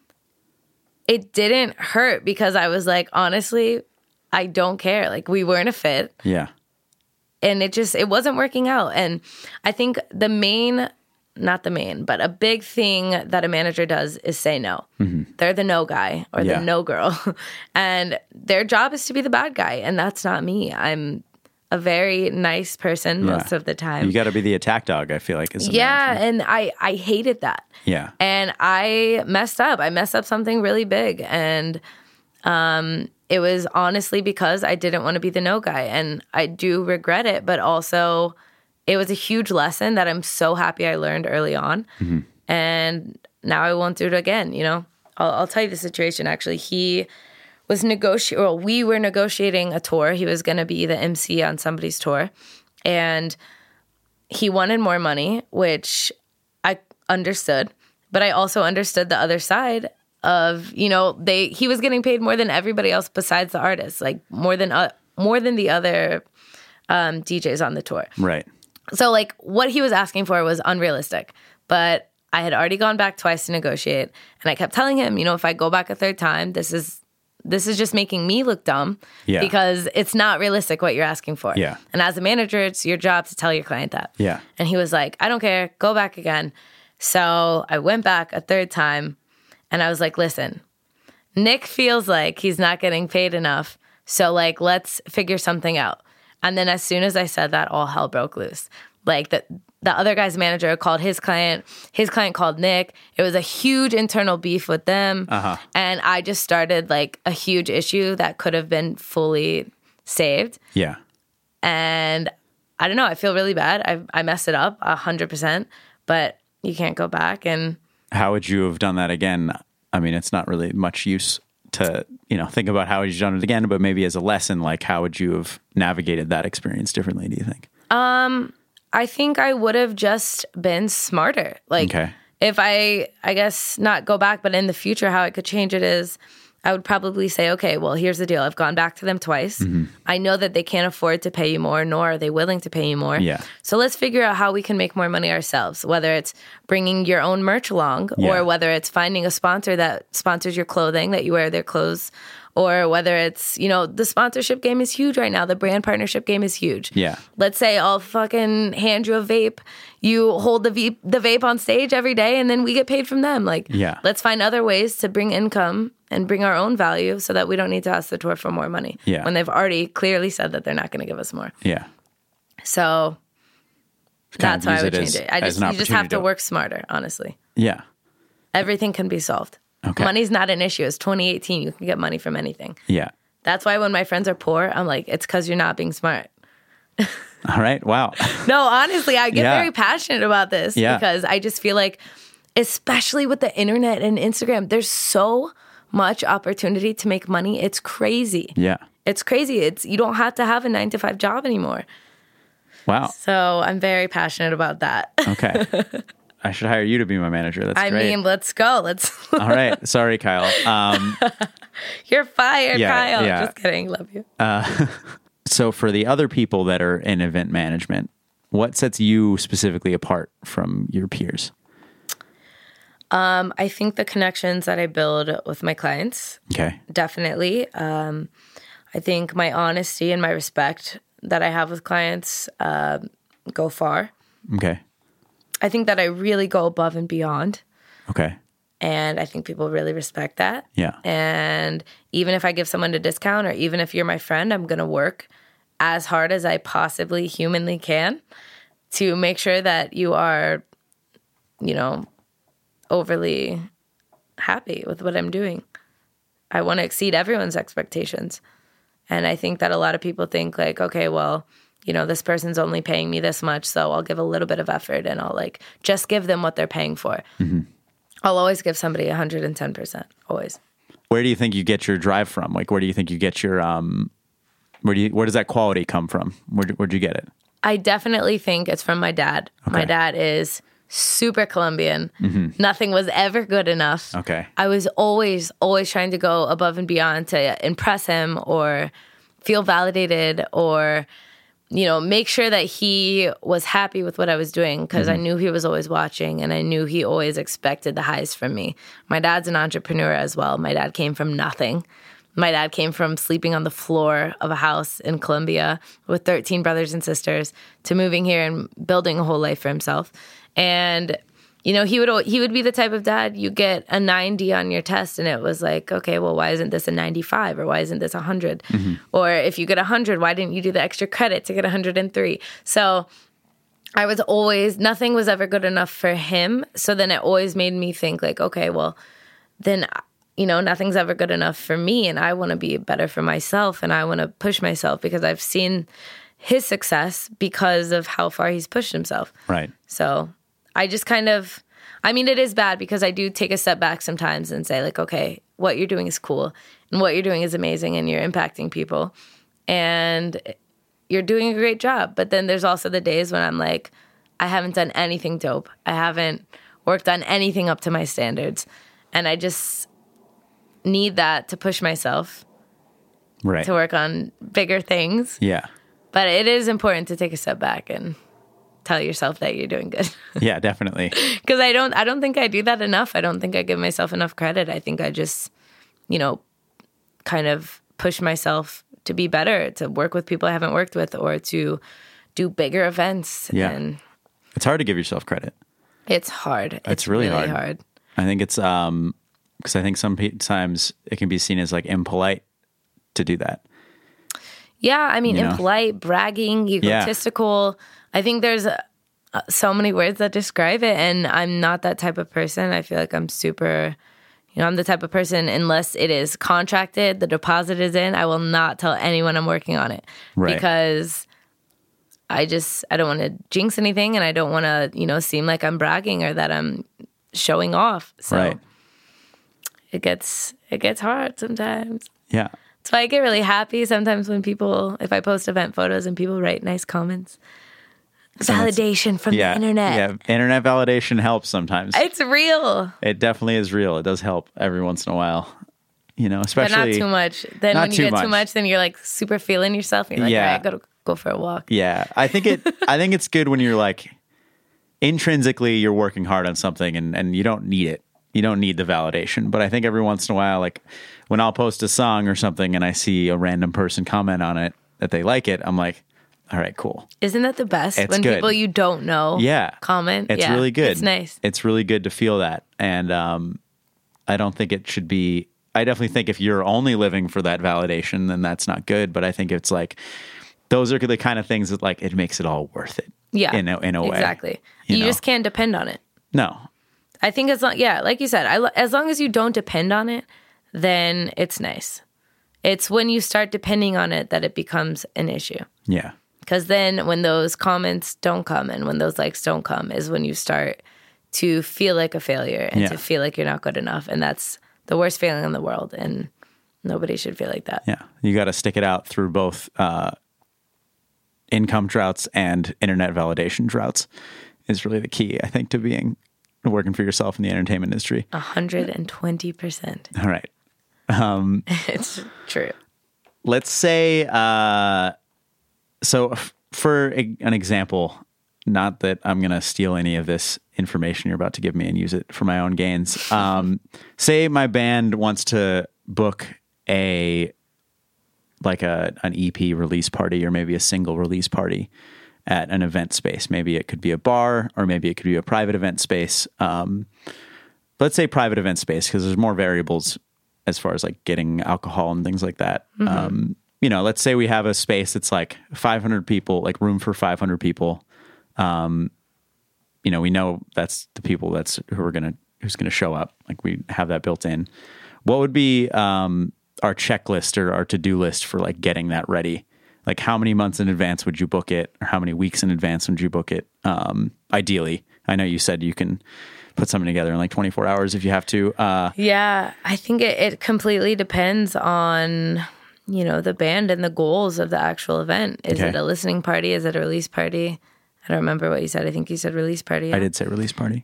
it didn't hurt because I was like, honestly, I don't care. Like, we weren't a fit. Yeah. And it just, it wasn't working out. And I think the main, not the main, but a big thing that a manager does is say no. Mm-hmm. They're the no guy or yeah. the no girl. And their job is to be the bad guy. And that's not me. I'm a very nice person yeah. most of the time. You got to be the attack dog, I feel like. As a yeah, manager. And I, I hated that. Yeah. And I messed up. I messed up something really big. And um, it was honestly because I didn't want to be the no guy. And I do regret it, but also it was a huge lesson that I'm so happy I learned early on. Mm-hmm. And now I won't do it again, you know? I'll, I'll tell you the situation, actually. He was negotiating, well, we were negotiating a tour. He was going to be the M C on somebody's tour. And he wanted more money, which I understood. But I also understood the other side of, you know, they he was getting paid more than everybody else besides the artist, like more than uh, more than the other um, D Js on the tour. Right. So, like, what he was asking for was unrealistic. But I had already gone back twice to negotiate, and I kept telling him, you know, if I go back a third time, this is this is just making me look dumb Yeah. because it's not realistic what you're asking for. Yeah. And as a manager, it's your job to tell your client that. Yeah. And he was like, I don't care, go back again. So I went back a third time, and I was like, listen, Nick feels like he's not getting paid enough, so like, let's figure something out. And then as soon as I said that, all hell broke loose. Like the the other guy's manager called his client. His client called Nick. It was a huge internal beef with them. Uh-huh. And I just started like a huge issue that could have been fully saved. Yeah. And I don't know. I feel really bad. I I messed it up a hundred percent. But you can't go back. And how would you have done that again? I mean, it's not really much use to, you know, think about how you've done it again, but maybe as a lesson, like how would you have navigated that experience differently, do you think? Um, I think I would have just been smarter. Like Okay. if I, I guess not go back, but in the future, how I could change it is I would probably say, okay, well, here's the deal. I've gone back to them twice. Mm-hmm. I know that they can't afford to pay you more, nor are they willing to pay you more. Yeah. So let's figure out how we can make more money ourselves, whether it's bringing your own merch along Yeah. or whether it's finding a sponsor that sponsors your clothing, that you wear their clothes, or whether it's, you know, the sponsorship game is huge right now. The brand partnership game is huge. Yeah. Let's say I'll fucking hand you a vape. You hold the vape, the vape on stage every day, and then we get paid from them. Like, Yeah. let's find other ways to bring income and bring our own value so that we don't need to ask the tour for more money. Yeah. When they've already clearly said that they're not going to give us more. Yeah. So Kind that's of how use I would it change as- it. I as just an you just have opportunity to to- work smarter, honestly. Yeah. Everything can be solved. Okay. Money's not an issue. It's twenty eighteen. You can get money from anything. Yeah. That's why when my friends are poor, I'm like, it's because you're not being smart. All right. Wow. No, honestly, I get Yeah. very passionate about this Yeah. because I just feel like, especially with the internet and Instagram, there's so much opportunity to make money. It's crazy. Yeah. It's crazy. It's you don't have to have a nine to five job anymore. Wow. So I'm very passionate about that. Okay. I should hire you to be my manager. That's I great. mean, let's go. Let's. All right. Sorry, Kyle. Um, You're fired, Yeah, Kyle. yeah. Just kidding. Love you. so for the other people that are in event management, what sets you specifically apart from your peers? Um, I think the connections that I build with my clients, Okay. definitely. Um, I think my honesty and my respect that I have with clients uh, go far. Okay. I think that I really go above and beyond. Okay. And I think people really respect that. Yeah. And even if I give someone a discount or even if you're my friend, I'm going to work as hard as I possibly humanly can to make sure that you are, you know, overly happy with what I'm doing. I want to exceed everyone's expectations. And I think that a lot of people think like, okay, well, you know, this person's only paying me this much, so I'll give a little bit of effort and I'll like just give them what they're paying for. Mm-hmm. I'll always give somebody one hundred ten percent, always. Where do you think you get your drive from? Like, where do you think you get your, um, where do you, where does that quality come from? Where, where'd you get it? I definitely think it's from my dad. Okay. My dad is super Colombian. Mm-hmm. Nothing was ever good enough. Okay. I was always, always trying to go above and beyond to impress him or feel validated or, you know, make sure that he was happy with what I was doing because mm-hmm. I knew he was always watching and I knew he always expected the highest from me. My dad's an entrepreneur as well. My dad came from nothing. My dad came from sleeping on the floor of a house in Colombia with thirteen brothers and sisters to moving here and building a whole life for himself. And, you know, he would he would be the type of dad, you get a ninety on your test and it was like, okay, well, why isn't this a ninety-five or why isn't this one hundred? Mm-hmm. Or if you get one hundred, why didn't you do the extra credit to get one hundred three? So I was always, nothing was ever good enough for him. So then it always made me think like, okay, well, then, you know, nothing's ever good enough for me and I want to be better for myself and I want to push myself because I've seen his success because of how far he's pushed himself. Right. So I just kind of, I mean, it is bad because I do take a step back sometimes and say like, okay, what you're doing is cool and what you're doing is amazing and you're impacting people and you're doing a great job. But then there's also the days when I'm like, I haven't done anything dope. I haven't worked on anything up to my standards. And I just need that to push myself Right. to work on bigger things. Yeah. But it is important to take a step back and tell yourself that you're doing good. Yeah, definitely. Because I don't, I don't think I do that enough. I don't think I give myself enough credit. I think I just, you know, kind of push myself to be better, to work with people I haven't worked with, or to do bigger events. Yeah. And it's hard to give yourself credit. it's hard. It's, It's really hard. hard. I think it's um because I think sometimes it can be seen as like impolite to do that. Yeah, I mean, You know? impolite, bragging, egotistical. I think there's uh, so many words that describe it, and I'm not that type of person. I feel like I'm super, you know, I'm the type of person, unless it is contracted, the deposit is in, I will not tell anyone I'm working on it. Right. Because I just, I don't want to jinx anything, and I don't want to, you know, seem like I'm bragging or that I'm showing off. So Right. it gets, it gets hard sometimes. Yeah. That's why I get really happy sometimes when people, if I post event photos and people write nice comments. Validation from Yeah. the internet. Yeah. Internet validation helps sometimes. It's real. It definitely is real. It does help every once in a while. You know, But especially not too much. Then not when you too get much. too much, then you're like super feeling yourself. And you're like, Yeah. all right, I gotta go for a walk. Yeah. I think it I think it's good when you're like intrinsically you're working hard on something and, and you don't need it. You don't need the validation. But I think every once in a while, like when I'll post a song or something and I see a random person comment on it that they like it, I'm like, all right, cool. Isn't that the best? It's when good. people you don't know Yeah. comment. It's Yeah, really good. It's nice. It's really good to feel that. And um, I don't think it should be, I definitely think if you're only living for that validation, then that's not good. But I think it's like, those are the kind of things that like, it makes it all worth it. Yeah. In a, in a way. Exactly. You You, know? just can't depend on it. No. I think as long, yeah, like you said, I, lo- as long as you don't depend on it, then it's nice. It's when you start depending on it that it becomes an issue. Yeah. Because then when those comments don't come and when those likes don't come is when you start to feel like a failure and Yeah. to feel like you're not good enough. And that's the worst feeling in the world. And nobody should feel like that. Yeah. You got to stick it out through both uh, income droughts and internet validation droughts is really the key, I think, to being working for yourself in the entertainment industry. one hundred twenty percent. All right. It's true. Let's say, uh, so f- for a, an example, not that I'm going to steal any of this information you're about to give me and use it for my own gains. Um, say my band wants to book a, like a, an E P release party or maybe a single release party at an event space. Maybe it could be a bar or maybe it could be a private event space. Um, let's say private event space, because there's more variables as far as like getting alcohol and things like that. Mm-hmm. Um, you know, let's say we have a space that's like five hundred people, like room for five hundred people. Um, you know, we know that's the people that's who are going to, who's going to show up. Like we have that built in. What would be, um, our checklist or our to-do list for like getting that ready? Like how many months in advance would you book it? Or how many weeks in advance would you book it? Um, ideally, I know you said you can put something together in like twenty-four hours if you have to. Uh, Yeah, I think it, it completely depends on, you know, the band and the goals of the actual event. Is Okay. it a listening party? Is it a release party? I don't remember what you said. I think you said release party. Yeah. I did say release party.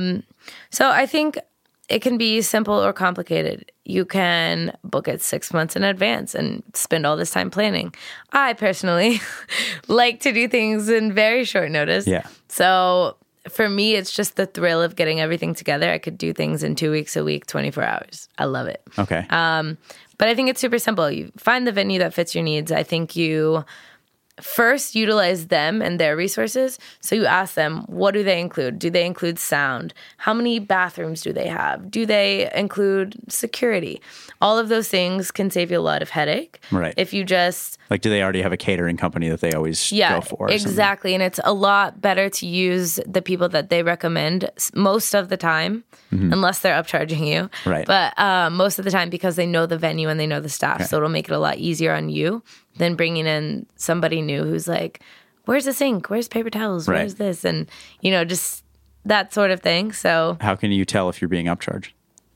So I think it can be simple or complicated. You can book it six months in advance and spend all this time planning. I personally like to do things in very short notice. Yeah. So for me, it's just the thrill of getting everything together. I could do things in two weeks, a week, twenty-four hours. I love it. Okay. But I think it's super simple. You find the venue that fits your needs. I think you first utilize them and their resources. So you ask them, what do they include? Do they include sound? How many bathrooms do they have? Do they include security? All of those things can save you a lot of headache. Right. If you just like, do they already have a catering company that they always yeah, go for? or something? exactly. And it's a lot better to use the people that they recommend s- most of the time, unless they're upcharging you. Right. But uh, most of the time because they know the venue and they know the staff. So it'll make it a lot easier on you than bringing in somebody new who's like, where's the sink? Where's paper towels? Right. Where's this? And, you know, just that sort of thing. So How can you tell if you're being upcharged?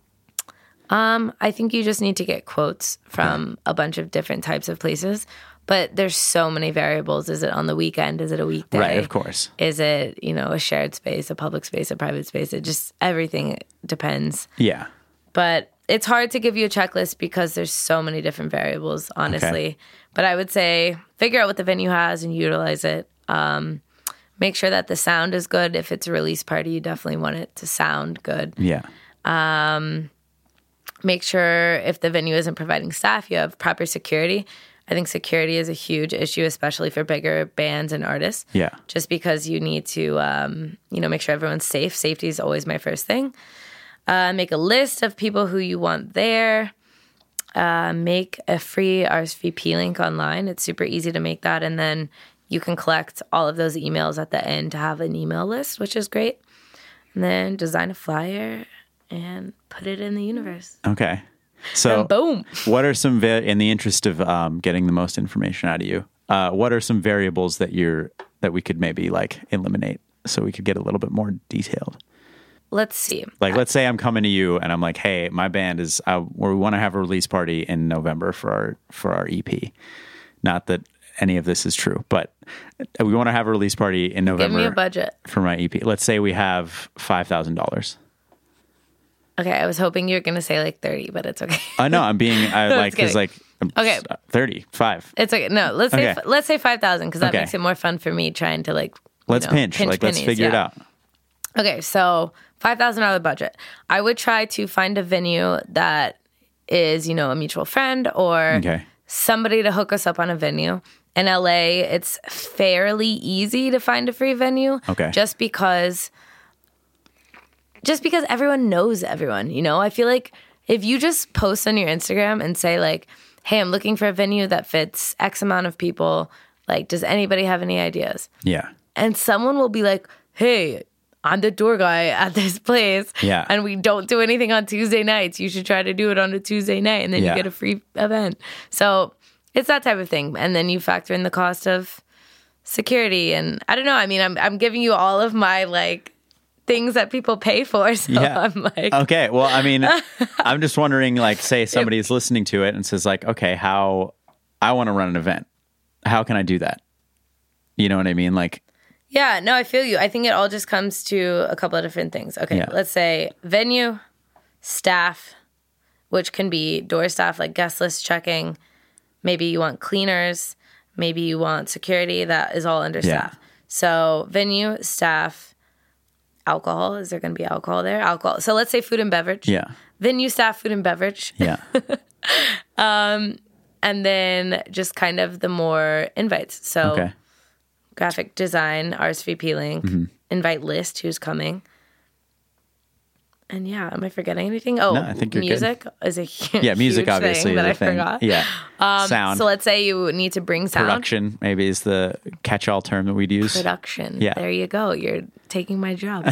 I think you just need to get quotes from a bunch of different types of places. But there's so many variables. Is it on the weekend? Is it a weekday? Right, of course. Is it, you know, a shared space, a public space, a private space? It just, everything depends. Yeah. But it's hard to give you a checklist because there's so many different variables, honestly. Okay. But I would say figure out what the venue has and utilize it. Um, Make sure that the sound is good. If it's a release party, you definitely want it to sound good. Yeah. Um, make sure if the venue isn't providing staff, you have proper security. I think security is a huge issue, especially for bigger bands and artists. Yeah. Just because you need to, um, you know, make sure everyone's safe. Safety is always my first thing. Uh, make a list of people who you want there. Uh, make a free R S V P link online. It's super easy to make that. And then you can collect all of those emails at the end to have an email list, which is great. And then design a flyer and put it in the universe. Okay. So and boom. What are some, va- in the interest of um, getting the most information out of you, uh, what are some variables that you're, that we could maybe like eliminate so we could get a little bit more detailed? Let's see. Like, let's say I'm coming to you and I'm like, hey, my band is, uh, where we want to have a release party in November for our, for our E P. Not that any of this is true, but we want to have a release party in November. Give me a budget for my E P. Let's say we have five thousand dollars. Okay, I was hoping you were going to say like thirty, but it's okay. I uh, know I'm being I like because like okay, thirty, five. It's okay. No, let's say okay. let's say five thousand because that okay. makes it more fun for me trying to like. Let's know, pinch, pinch like pennies, let's figure yeah. it out. Okay, so five thousand dollar budget. I would try to find a venue that is you know a mutual friend or okay. somebody to hook us up on a venue. In L A, it's fairly easy to find a free venue. Okay, just because. Just because everyone knows everyone, you know? I feel like if you just post on your Instagram and say like, hey, I'm looking for a venue that fits X amount of people. Like, does anybody have any ideas? Yeah. And someone will be like, hey, I'm the tour guy at this place. Yeah. And we don't do anything on Tuesday nights. You should try to do it on a Tuesday night. And then yeah. you get a free event. So it's that type of thing. And then you factor in the cost of security. And I don't know. I mean, I'm I'm giving you all of my like, things that people pay for. So yeah. I'm like, okay. Well, I mean, I'm just wondering, like, say somebody's listening to it and says like, okay, how I want to run an event. How can I do that? You know what I mean? Like, yeah, no, I feel you. I think it all just comes to a couple of different things. Okay. Yeah. Let's say venue, staff, which can be door staff, like guest list checking. Maybe you want cleaners. Maybe you want security. That is all under yeah. staff. So venue, staff, alcohol. Is there going to be alcohol there? Alcohol. So let's say food and beverage. Yeah. Venue, staff, food and beverage. Yeah. um, and then just kind of the more invites. So okay. graphic design, R S V P link, mm-hmm. invite list, who's coming. And yeah, am I forgetting anything? Oh, no, I think you're music good. is a huge, yeah, music huge obviously thing that I thing. forgot. Yeah, um, sound. So let's say you need to bring sound. Production maybe is the catch-all term that we'd use. Production. Yeah, there you go. You're taking my job.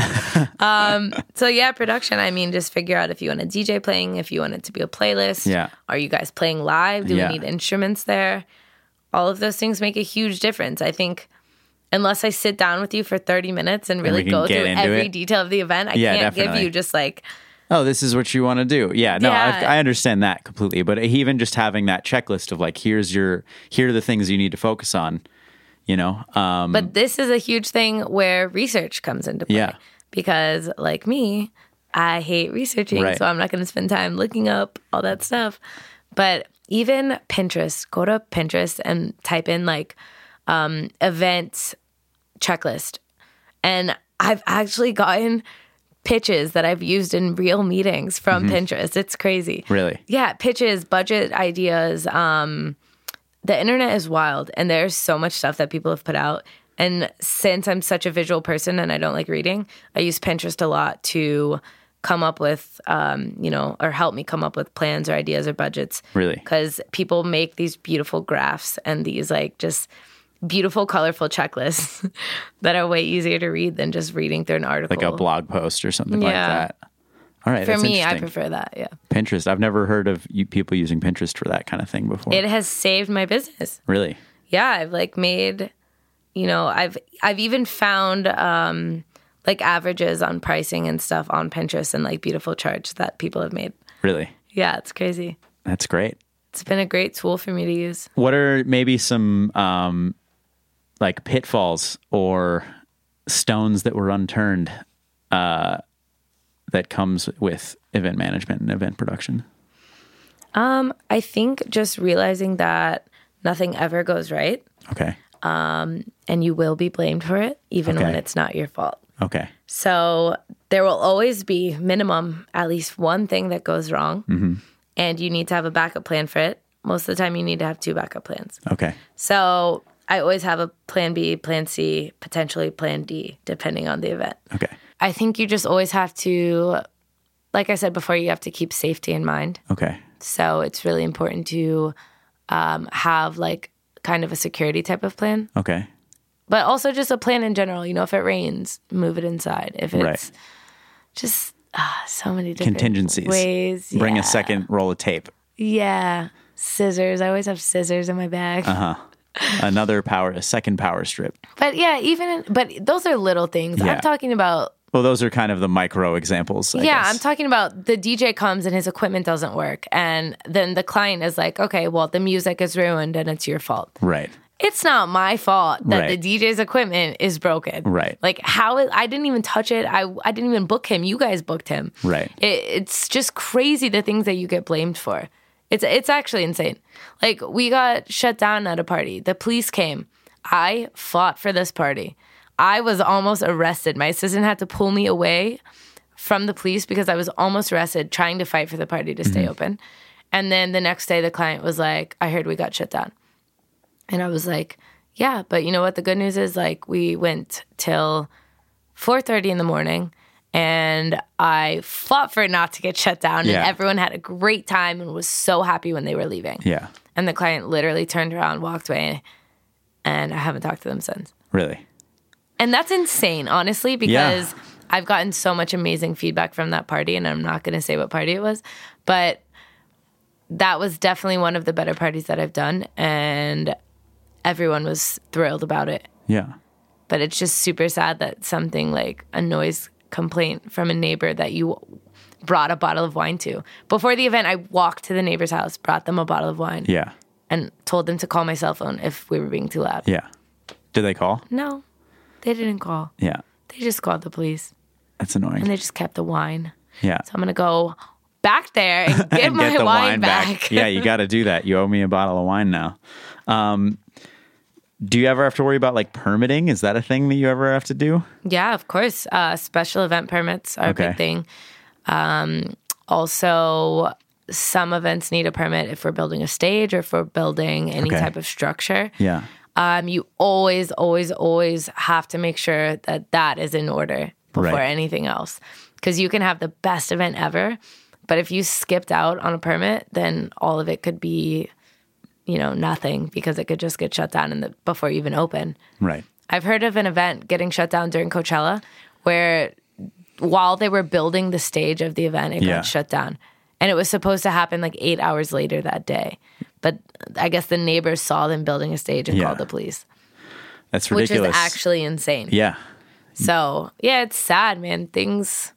um, so yeah, production. I mean, just figure out if you want a D J playing, if you want it to be a playlist. Yeah. Are you guys playing live? Do yeah. we need instruments there? All of those things make a huge difference. I think. Unless I sit down with you for thirty minutes and really and go through every it. detail of the event, I yeah, can't definitely. give you just like, oh, this is what you want to do. Yeah, no, yeah. I, I understand that completely. But even just having that checklist of like, here's your, here are the things you need to focus on, you know? Um, but this is a huge thing where research comes into play. Yeah. Because like me, I hate researching. Right. So I'm not going to spend time looking up all that stuff. But even Pinterest, go to Pinterest and type in like um, event checklist. And I've actually gotten pitches that I've used in real meetings from mm-hmm. Pinterest. It's crazy. Really? Yeah, pitches, budget ideas. Um, the internet is wild, and there's so much stuff that people have put out. And since I'm such a visual person and I don't like reading, I use Pinterest a lot to come up with, um, you know, or help me come up with plans or ideas or budgets. Really? Because people make these beautiful graphs and these like just beautiful, colorful checklists that are way easier to read than just reading through an article. Like a blog post or something yeah. like that. All right. For that's me, I prefer that. Yeah. Pinterest. I've never heard of you people using Pinterest for that kind of thing before. It has saved my business. Really? Yeah. I've like made, you know, I've, I've even found, um, like averages on pricing and stuff on Pinterest and like beautiful charts that people have made. Really? Yeah. It's crazy. That's great. It's been a great tool for me to use. What are maybe some, um, like pitfalls or stones that were unturned uh, that comes with event management and event production? Um, I think just realizing that nothing ever goes right. Okay. Um, and you will be blamed for it, even Okay. when it's not your fault. Okay. So there will always be minimum at least one thing that goes wrong, Mm-hmm. and you need to have a backup plan for it. Most of the time, you need to have two backup plans. Okay. So I always have a plan B, plan C, potentially plan D, depending on the event. Okay. I think you just always have to, like I said before, you have to keep safety in mind. Okay. So it's really important to um, have like kind of a security type of plan. Okay. But also just a plan in general. You know, if it rains, move it inside. If it's Right. just ah, so many different Contingencies. ways. Bring yeah. a second roll of tape. Yeah. Scissors. I always have scissors in my bag. Uh-huh. Another power, a second power strip. But yeah, even, but those are little things. Yeah. I'm talking about, Well, those are kind of the micro examples. I yeah, guess. I'm talking about the D J comes and his equipment doesn't work. And then the client is like, okay, well, the music is ruined and it's your fault. Right. It's not my fault that Right. the D J's equipment is broken. Right. Like how is, I didn't even touch it. I I didn't even book him. You guys booked him. Right. It, it's just crazy the things that you get blamed for. It's it's actually insane. Like we got shut down at a party. The police came. I fought for this party. I was almost arrested. My assistant had to pull me away from the police because I was almost arrested trying to fight for the party to stay open. And then the next day the client was like, I heard we got shut down. And I was like, yeah, but you know what? The good news is like we went till four thirty in the morning and I fought for it not to get shut down. Yeah. And everyone had a great time and was so happy when they were leaving. Yeah. And the client literally turned around, walked away, and I haven't talked to them since. Really. And that's insane, honestly, because Yeah. I've gotten so much amazing feedback from that party, and I'm not going to say what party it was, but that was definitely one of the better parties that I've done, and everyone was thrilled about it. Yeah. But it's just super sad that something like a noise complaint from a neighbor that you brought a bottle of wine to. Before the event, I walked to the neighbor's house, brought them a bottle of wine, Yeah. and told them to call my cell phone if we were being too loud. Yeah. Did they call? No, they didn't call. Yeah. They just called the police, That's annoying. and they just kept the wine. yeah. So I'm going to go back there and get And my get the wine, back. yeah, you got to do that. You owe me a bottle of wine now. Um, do you ever have to worry about like permitting? Is that a thing that you ever have to do? Yeah, of course. Uh, special event permits are Okay. a big thing. Um, also, some events need a permit if we're building a stage or if we're building any Okay. type of structure. Yeah. Um, you always, always, always have to make sure that that is in order before Right. anything else. Because you can have the best event ever, but if you skipped out on a permit, then all of it could be, you know, nothing because it could just get shut down in the, before you even open. Right. I've heard of an event getting shut down during Coachella where while they were building the stage of the event, it Yeah. got shut down. And it was supposed to happen like eight hours later that day. But I guess the neighbors saw them building a stage and Yeah. called the police, That's which ridiculous. is actually insane. Yeah. So, yeah, it's sad, man. Things,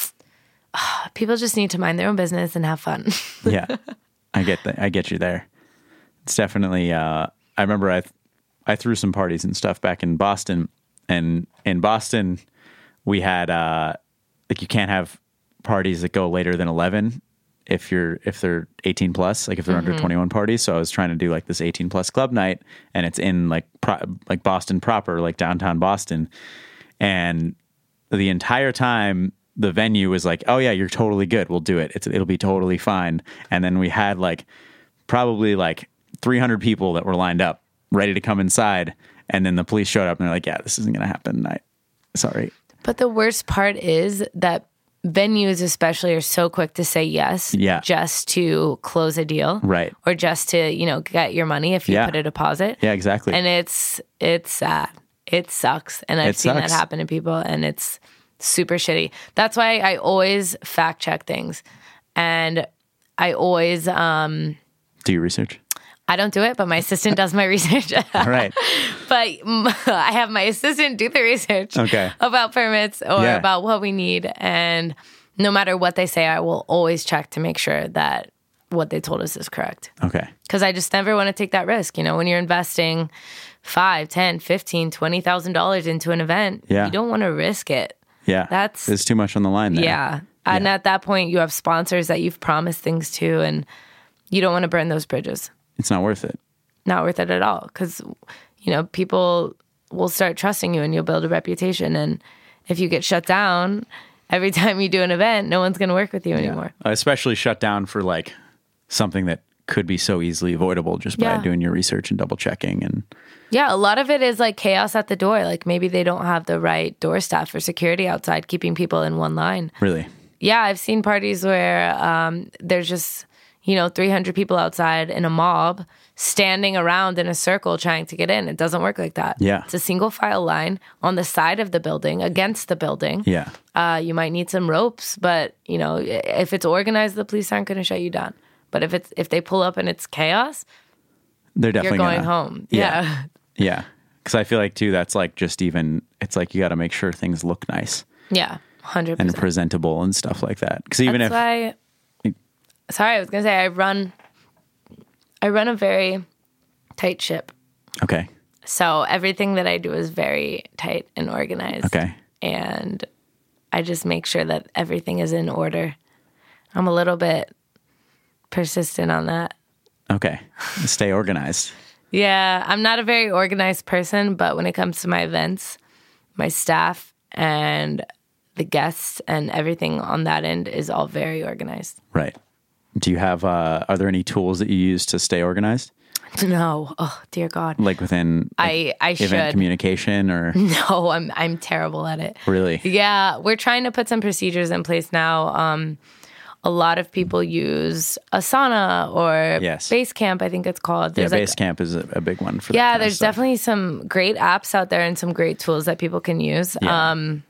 people just need to mind their own business and have fun. Yeah. I get that. I get you there. It's definitely, uh, I remember I, th- I threw some parties and stuff back in Boston, and in Boston we had, uh, like you can't have parties that go later than eleven if you're, if they're eighteen plus, like if they're under twenty-one parties. So I was trying to do like this eighteen plus club night, and it's in like, pro- like Boston proper, like downtown Boston. And the entire time the venue was like, oh yeah, you're totally good. We'll do it. It's, it'll be totally fine. And then we had like probably like three hundred people that were lined up ready to come inside. And then the police showed up and they're like, yeah, this isn't going to happen tonight. Sorry. But the worst part is that venues especially are so quick to say yes Yeah. just to close a deal. Right. Or just to, you know, get your money if you Yeah. put a deposit. Yeah, exactly. And it's it's sad. It sucks. And I've It seen sucks. that happen to people and it's super shitty. That's why I always fact check things. And I always um do your research. I don't do it, but my assistant does my research. All right. But mm, I have my assistant do the research Okay. about permits or Yeah. about what we need. And no matter what they say, I will always check to make sure that what they told us is correct. Okay. Because I just never want to take that risk. You know, when you're investing five, ten, fifteen, twenty thousand dollars into an event, Yeah. you don't want to risk it. Yeah. That's- There's too much on the line there. Yeah. And Yeah. at that point, you have sponsors that you've promised things to, and you don't want to burn those bridges. It's not worth it. Not worth it at all. Because, you know, people will start trusting you and you'll build a reputation. And if you get shut down every time you do an event, no one's going to work with you anymore. Yeah. Especially shut down for like something that could be so easily avoidable just by Yeah. doing your research and double checking. And Yeah, a lot of it is like chaos at the door. Like maybe they don't have the right door staff or security outside keeping people in one line. really, Yeah, I've seen parties where um, there's just, you know, three hundred people outside in a mob standing around in a circle trying to get in. It doesn't work like that. Yeah. It's a single file line on the side of the building, against the building. yeah, Uh, you might need some ropes, but, you know, if it's organized, the police aren't going to shut you down. But if it's if they pull up and it's chaos, they're you're definitely going gonna, home. Yeah. Yeah. Yeah, because I feel like too that's like just even it's like you got to make sure things look nice Yeah, one hundred and percent. presentable and stuff like that. Because even That's if why, sorry, I was going to say, I run, I run a very tight ship. okay, So everything that I do is very tight and organized. okay, And I just make sure that everything is in order. I'm a little bit persistent on that. okay, stay organized. Yeah, I'm not a very organized person, but when it comes to my events, my staff and the guests and everything on that end is all very organized. Right. Do you have? Uh, are there any tools that you use to stay organized? No, oh dear God. Like within like, I I event should. communication or No, I'm I'm terrible at it. really? Yeah, we're trying to put some procedures in place now. Um, a lot of people use Asana or Yes. Basecamp, I think it's called. Yeah, There's like- Basecamp is a, a big one for that yeah, kind of there's stuff. definitely some great apps out there and some great tools that people can use. Yeah. Um,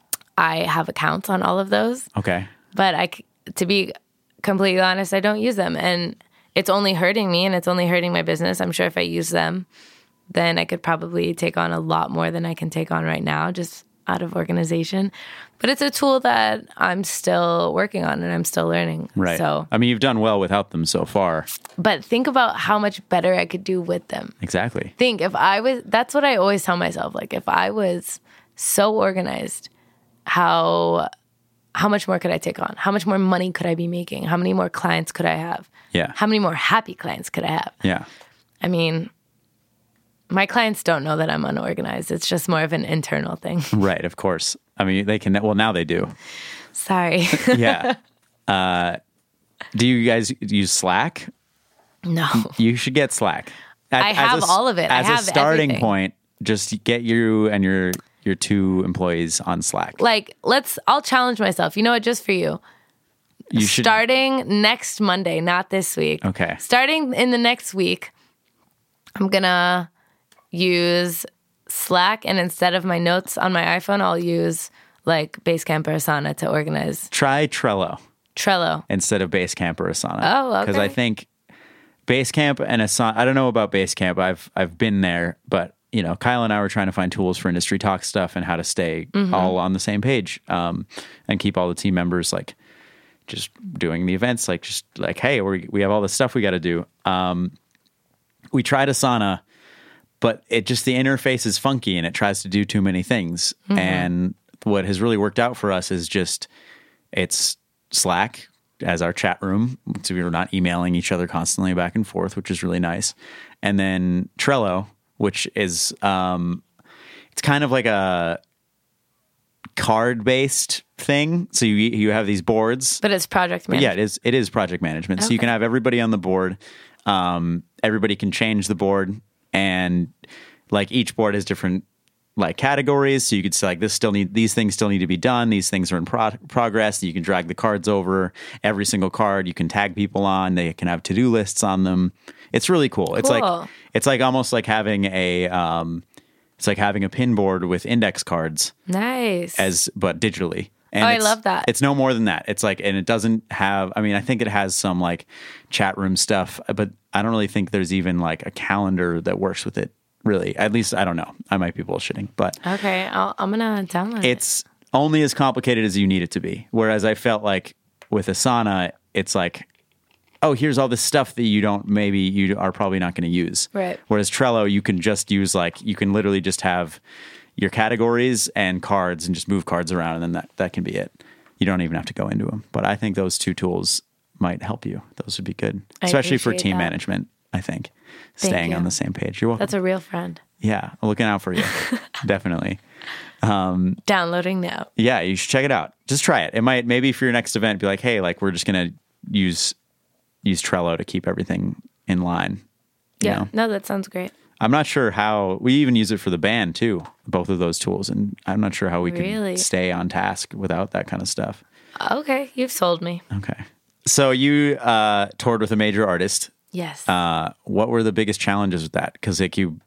I have accounts on all of those, Okay. but I, c- to be completely honest, I don't use them, and it's only hurting me and it's only hurting my business. I'm sure if I use them, then I could probably take on a lot more than I can take on right now, just out of organization. But it's a tool that I'm still working on and I'm still learning. Right. So, I mean, you've done well without them so far. but think about how much better I could do with them. Exactly. Think if I was, that's what I always tell myself. Like if I was so organized, how how much more could I take on? How much more money could I be making? How many more clients could I have? Yeah. How many more happy clients could I have? Yeah. I mean, my clients don't know that I'm unorganized. It's just more of an internal thing. Right. Of course. I mean, they can. Well, now they do. Sorry. Yeah. uh, do you guys use Slack? No. You should get Slack. At- I as have a- all of it. I As have a starting everything. point, just get you and your your two employees on Slack. Like, let's, I'll challenge myself. You know what? Just for you. You should. Starting next Monday, not this week. Okay. Starting in the next week, I'm going to use Slack, and instead of my notes on my iPhone, I'll use like Basecamp or Asana to organize. Try Trello Trello. instead of Basecamp or Asana. Oh, okay. Because I think Basecamp and Asana. I don't know about Basecamp. I've I've been there, but you know, Kyle and I were trying to find tools for Industry Talk stuff and how to stay Mm-hmm. all on the same page, um, and keep all the team members like just doing the events. Like just like, hey, we we have all this stuff we got to do. Um, we tried Asana, but it just the interface is funky and it tries to do too many things. Mm-hmm. And what has really worked out for us is just it's Slack as our chat room, so we're not emailing each other constantly back and forth, which is really nice. And then Trello, which is um, it's kind of like a card based thing. So you you have these boards. But it's project management. Yeah, it is. It is project management. So you can have everybody on the board. Um, everybody can change the board, and like each board has different like categories. So you could say like this still need these things still need to be done. These things are in pro- progress. You can drag the cards over. Every single card you can tag people on. They can have to do lists on them. It's really cool. It's Cool. like it's like almost like having a um, it's like having a pin board with index cards Nice. as but digitally. And Oh, I it's- love that. It's no more than that. It's like, and it doesn't have, I mean, I think it has some like chat room stuff, but I don't really think there's even like a calendar that works with it, really. At least, I don't know. I might be bullshitting, but Okay, I'll, I'm going to download it. it's only as complicated as you need it to be. Whereas I felt like with Asana, it's like, oh, here's all this stuff that you don't, maybe you are probably not going to use. Right. Whereas Trello, you can just use like, you can literally just have your categories and cards and just move cards around, and then that, that can be it. You don't even have to go into them. But I think those two tools might help you. Those would be good, I especially for appreciate team that. management, I think. Thank Staying you. on the same page. You're welcome. That's a real friend. Yeah, I'm looking out for you. Definitely. Downloading now. Yeah, you should check it out. Just try it. It might, maybe for your next event, be like, hey, like we're just going to use use Trello to keep everything in line. you Yeah. know? No, that sounds great. I'm not sure how, we even use it for the band too, both of those tools. And I'm not sure how we Really? could stay on task without that kind of stuff. Okay, you've sold me. Okay. So you uh, toured with a major artist. Yes. Uh, what were the biggest challenges with that? Because like you,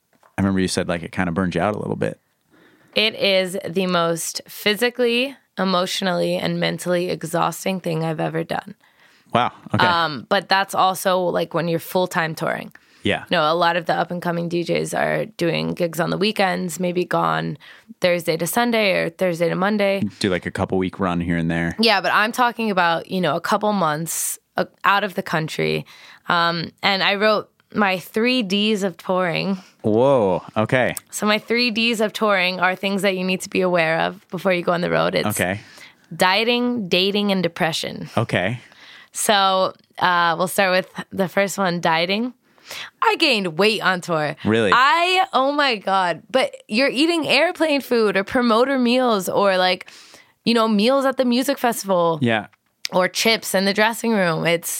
I remember you said like it kind of burned you out a little bit. It is the most physically, emotionally, and mentally exhausting thing I've ever done. Wow. Okay. Um, but that's also like when you're full-time touring. yeah. You know, a lot of the up-and-coming D Js are doing gigs on the weekends, maybe gone Thursday to Sunday or Thursday to Monday. Do like a couple week run here and there. Yeah, but I'm talking about, you know, a couple months uh, out of the country. Um, and I wrote my three Ds of touring. Whoa. Okay. So my three Ds of touring are things that you need to be aware of before you go on the road. It's Okay. dieting, dating, and depression. Okay. So uh, we'll start with the first one, dieting. I gained weight on tour. Really? I, oh my God. But you're eating airplane food or promoter meals or like, you know, meals at the music festival Yeah. or chips in the dressing room. It's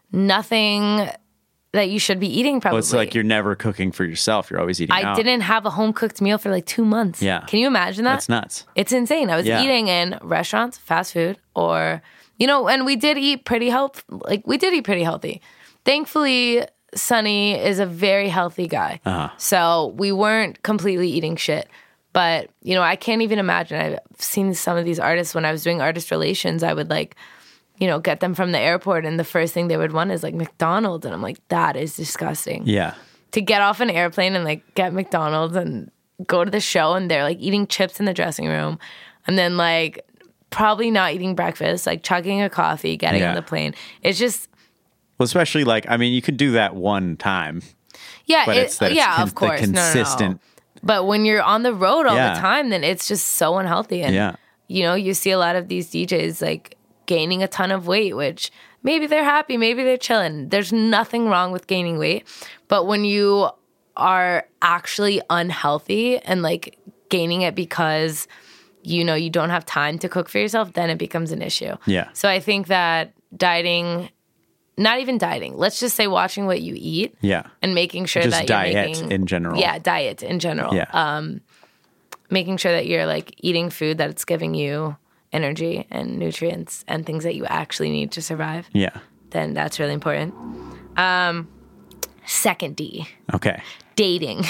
nothing that you should be eating probably. Well, it's like you're never cooking for yourself. You're always eating I out. didn't have a home cooked meal for like two months. Yeah. Can you imagine that? That's nuts. It's insane. I was Yeah. eating in restaurants, fast food, or, you know, and we did eat pretty health. Like, we did eat pretty healthy. Thankfully, Sonny is a very healthy guy. Uh-huh. So we weren't completely eating shit. But, you know, I can't even imagine. I've seen some of these artists when I was doing artist relations. I would, like, you know, get them from the airport, and the first thing they would want is, like, McDonald's. And I'm like, that is disgusting. Yeah. To get off an airplane and, like, get McDonald's and go to the show, and they're, like, eating chips in the dressing room. And then, like, probably not eating breakfast, like, chugging a coffee, getting Yeah. on the plane. It's just... Well, especially like, I mean, you could do that one time, Yeah, but it, it's that it's yeah, con- of course, the No, no, no. consistent. But when you're on the road all Yeah. the time, then it's just so unhealthy. And Yeah. you know, you see a lot of these D Js like gaining a ton of weight, which maybe they're happy, maybe they're chilling. There's nothing wrong with gaining weight, but when you are actually unhealthy and like gaining it because you know you don't have time to cook for yourself, then it becomes an issue. Yeah. So I think that dieting. Not even dieting. Let's just say watching what you eat. Yeah. And making sure Just that diet you're making... in general. Yeah, diet in general. Yeah. Um, making sure that you're, like, eating food that it's giving you energy and nutrients and things that you actually need to survive. Yeah. Then that's really important. Um, second D, Okay. dating.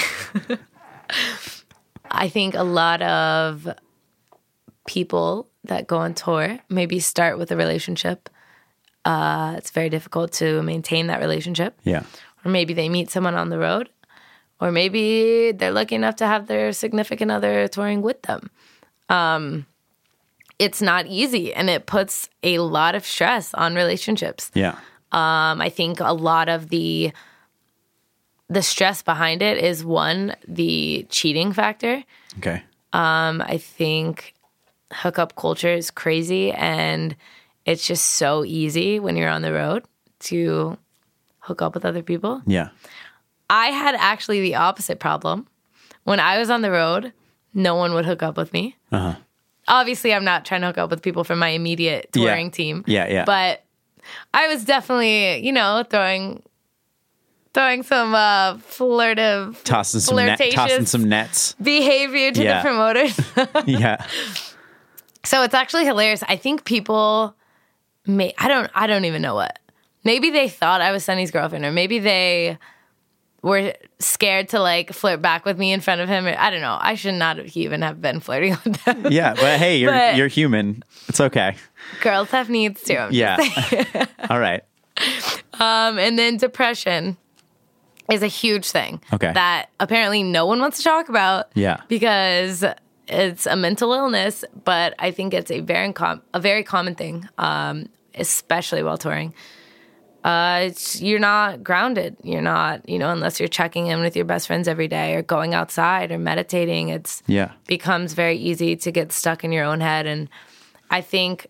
I think a lot of people that go on tour maybe start with a relationship. Uh, it's very difficult to maintain that relationship. Yeah. Or maybe they meet someone on the road. Or maybe they're lucky enough to have their significant other touring with them. Um, it's not easy, and it puts a lot of stress on relationships. Yeah. Um, I think a lot of the the stress behind it is, one, the cheating factor. Okay. Um, I think hookup culture is crazy, and it's just so easy when you're on the road to hook up with other people. Yeah. I had actually the opposite problem. When I was on the road, no one would hook up with me. Uh-huh. Obviously, I'm not trying to hook up with people from my immediate touring Yeah. team. Yeah, yeah. But I was definitely, you know, throwing throwing some uh, flirtive, Tossing some net, flirtatious tossing some nets. behavior to Yeah. the promoters. Yeah. So it's actually hilarious. I think people may I don't I don't even know what. Maybe they thought I was Sonny's girlfriend, or maybe they were scared to like flirt back with me in front of him. I don't know. I should not have even have been flirting with them. Yeah, but hey, you're But- you're human. It's okay. Girls have needs too. I'm Yeah. just saying. All right. Um, and then depression is a huge thing. Okay. That apparently no one wants to talk about. Yeah. Because it's a mental illness, but I think it's a very com- a very common thing, um, especially while touring. Uh, it's, you're not grounded. You're not, you know, unless you're checking in with your best friends every day or going outside or meditating. It's Yeah. becomes very easy to get stuck in your own head. And I think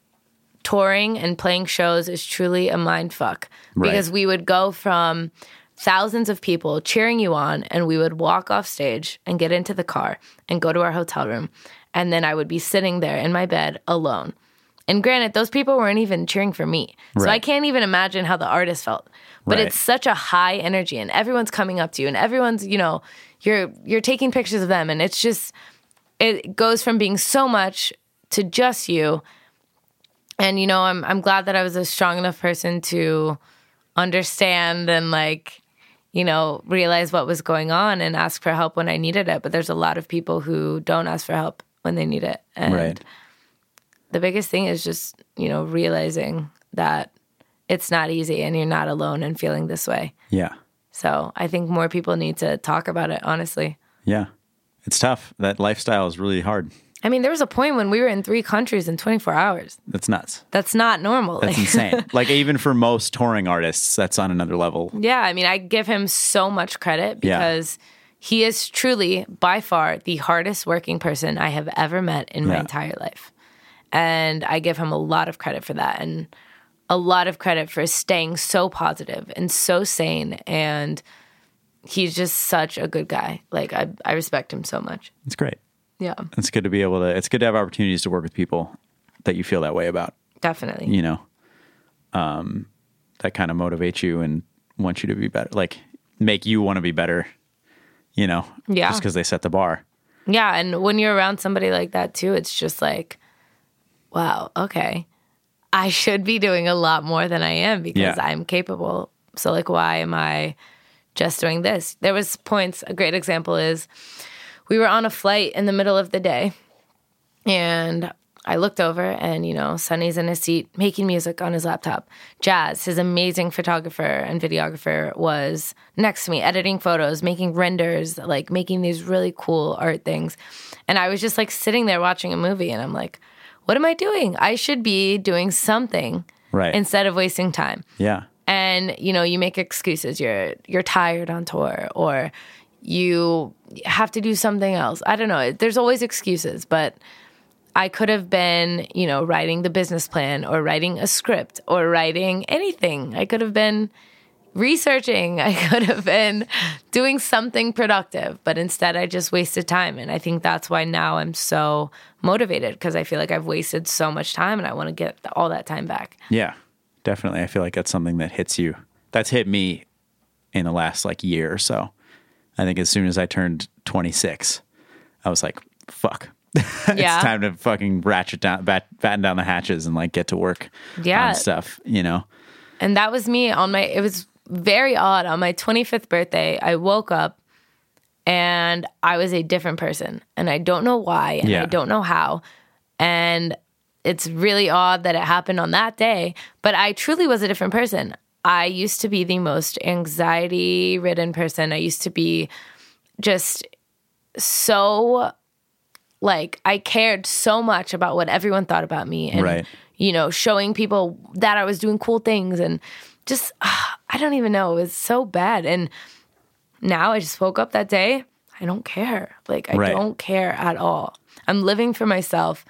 touring and playing shows is truly a mind fuck Right. because we would go from thousands of people cheering you on, and we would walk off stage and get into the car and go to our hotel room. And then I would be sitting there in my bed alone. And granted, those people weren't even cheering for me. So Right. I can't even imagine how the artist felt. But Right. it's such a high energy, and everyone's coming up to you, and everyone's, you know, you're you're taking pictures of them, and it's just, it goes from being so much to just you. And, you know, I'm I'm glad that I was a strong enough person to understand and, like, you know, realize what was going on and ask for help when I needed it. But there's a lot of people who don't ask for help when they need it. And Right. the biggest thing is just, you know, realizing that it's not easy and you're not alone in feeling this way. Yeah. So I think more people need to talk about it, honestly. Yeah. It's tough. That lifestyle is really hard. I mean, there was a point when we were in three countries in twenty-four hours. That's nuts. That's not normal. That's insane. Like, even for most touring artists, that's on another level. Yeah, I mean, I give him so much credit Yeah. because he is truly, by far, the hardest working person I have ever met in my Yeah. entire life. And I give him a lot of credit for that, and a lot of credit for staying so positive and so sane. And he's just such a good guy. Like, I, I respect him so much. It's great. Yeah, It's good to be able to, it's good to have opportunities to work with people that you feel that way about, definitely. you know, um, that kind of motivate you and want you to be better, like make you want to be better, you know, Yeah. just because they set the bar. Yeah, and when you're around somebody like that too, it's just like, wow, okay, I should be doing a lot more than I am because Yeah. I'm capable. So, like, why am I just doing this? There was points, a great example is we were on a flight in the middle of the day, and I looked over and, you know, Sonny's in his seat making music on his laptop. Jazz, his amazing photographer and videographer, was next to me editing photos, making renders, like making these really cool art things. And I was just like sitting there watching a movie, and I'm like, what am I doing? I should be doing something Right. instead of wasting time. Yeah. And, you know, you make excuses. You're you're tired on tour, or you have to do something else. I don't know. There's always excuses, but I could have been, you know, writing the business plan or writing a script or writing anything. I could have been researching. I could have been doing something productive, but instead I just wasted time. And I think that's why now I'm so motivated, because I feel like I've wasted so much time and I want to get all that time back. Yeah, definitely. I feel like that's something that hits you. That's hit me in the last like year or so. I think as soon as I turned twenty-six, I was like, fuck. Yeah. It's time to fucking ratchet down, bat, batten down the hatches and like get to work Yeah. on stuff, you know? And that was me on my, it was very odd. On my twenty-fifth birthday, I woke up and I was a different person. And I don't know why, and Yeah. I don't know how. And it's really odd that it happened on that day, but I truly was a different person. I used to be the most anxiety-ridden person. I used to be just so, like, I cared so much about what everyone thought about me. And, Right. you know, showing people that I was doing cool things, and just, uh, I don't even know. It was so bad. And now I just woke up that day. I don't care. Like, I Right. don't care at all. I'm living for myself.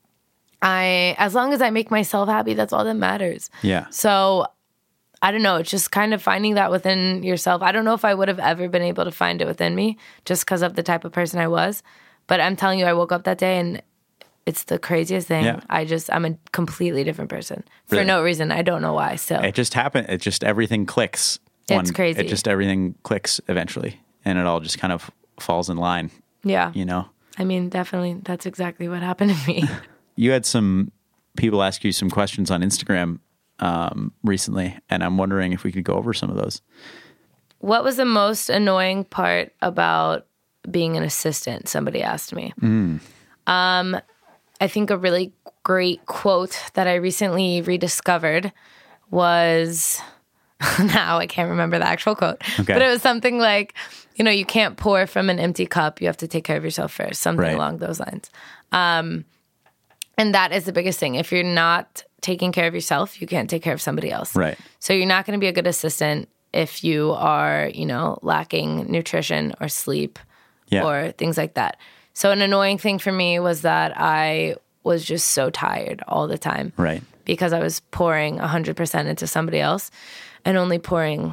I, as long as I make myself happy, that's all that matters. Yeah. So I don't know. It's just kind of finding that within yourself. I don't know if I would have ever been able to find it within me just because of the type of person I was. But I'm telling you, I woke up that day and it's the craziest thing. Yeah. I just, I'm a completely different person for Really? no reason. I don't know why. So It just happened. It just, everything clicks. It's crazy. It just, everything clicks eventually. And it all just kind of falls in line, yeah, you know? I mean, definitely that's exactly what happened to me. You had some people ask you some questions on Instagram um, recently, and I'm wondering if we could go over some of those. What was the most annoying part about being an assistant? Somebody asked me. Mm. Um, I think a really great quote that I recently rediscovered was, now I can't remember the actual quote, Okay. but it was something like, you know, you can't pour from an empty cup. You have to take care of yourself first, something Right. along those lines. Um, and that is the biggest thing. If you're not taking care of yourself, you can't take care of somebody else. Right. So you're not going to be a good assistant if you are, you know, lacking nutrition or sleep Yeah. or things like that. So an annoying thing for me was that I was just so tired all the time. Right. Because I was pouring one hundred percent into somebody else and only pouring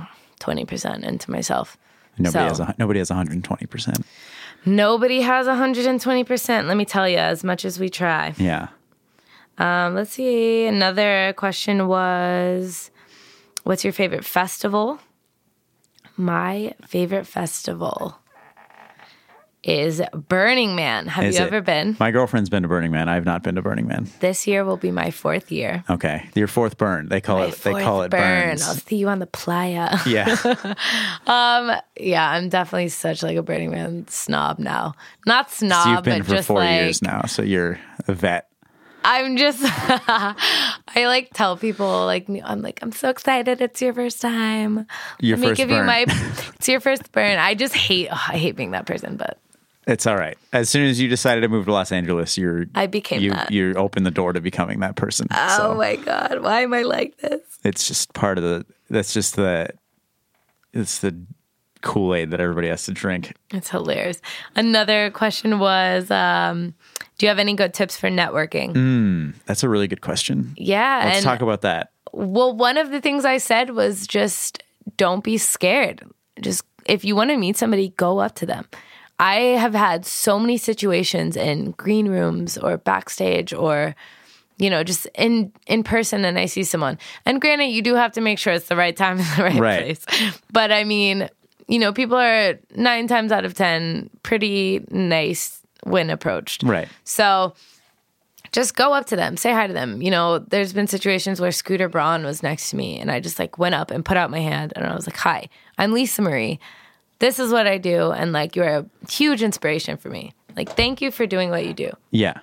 twenty percent into myself. Nobody so, has a, nobody has one hundred twenty percent. Nobody has one hundred twenty percent. Let me tell you, as much as we try. Yeah. Um, let's see. Another question was, what's your favorite festival? My favorite festival is Burning Man. Have Is you it? ever been? My girlfriend's been to Burning Man. I've not been to Burning Man. This year will be my fourth year. Okay, your fourth burn. They call My it. They fourth call it burn. burns. I'll see you on the playa. Yeah. um. Yeah, I'm definitely such like a Burning Man snob now. Not snob, So you've been but for just four like, years now, so you're a vet. I'm just, I like tell people like, I'm like, I'm so excited. It's your first time. Your Let me first give burn. you my, it's your first burn. I just hate, oh, I hate being that person, but It's all right. As soon as you decided to move to Los Angeles, you're I became you that. you opened the door to becoming that person. oh so my God, why am I like this? it's just part of the. That's just the. It's the Kool-Aid that everybody has to drink. It's hilarious. Another question was, um, do you have any good tips for networking? Mm, that's a really good question. Yeah. Let's and talk about that. Well, one of the things I said was just don't be scared. Just if you want to meet somebody, go up to them. I have had so many situations in green rooms or backstage or, you know, just in, in person and I see someone. And granted, you do have to make sure it's the right time and the right, Right. place. But I mean, you know, people are nine times out of ten pretty nice when approached. Right. So just go up to them, say hi to them. You know, there's been situations where Scooter Braun was next to me and I just like went up and put out my hand and I was like, hi, I'm Lisa Marie. This is what I do. And like, you're a huge inspiration for me. Like, thank you for doing what you do. Yeah.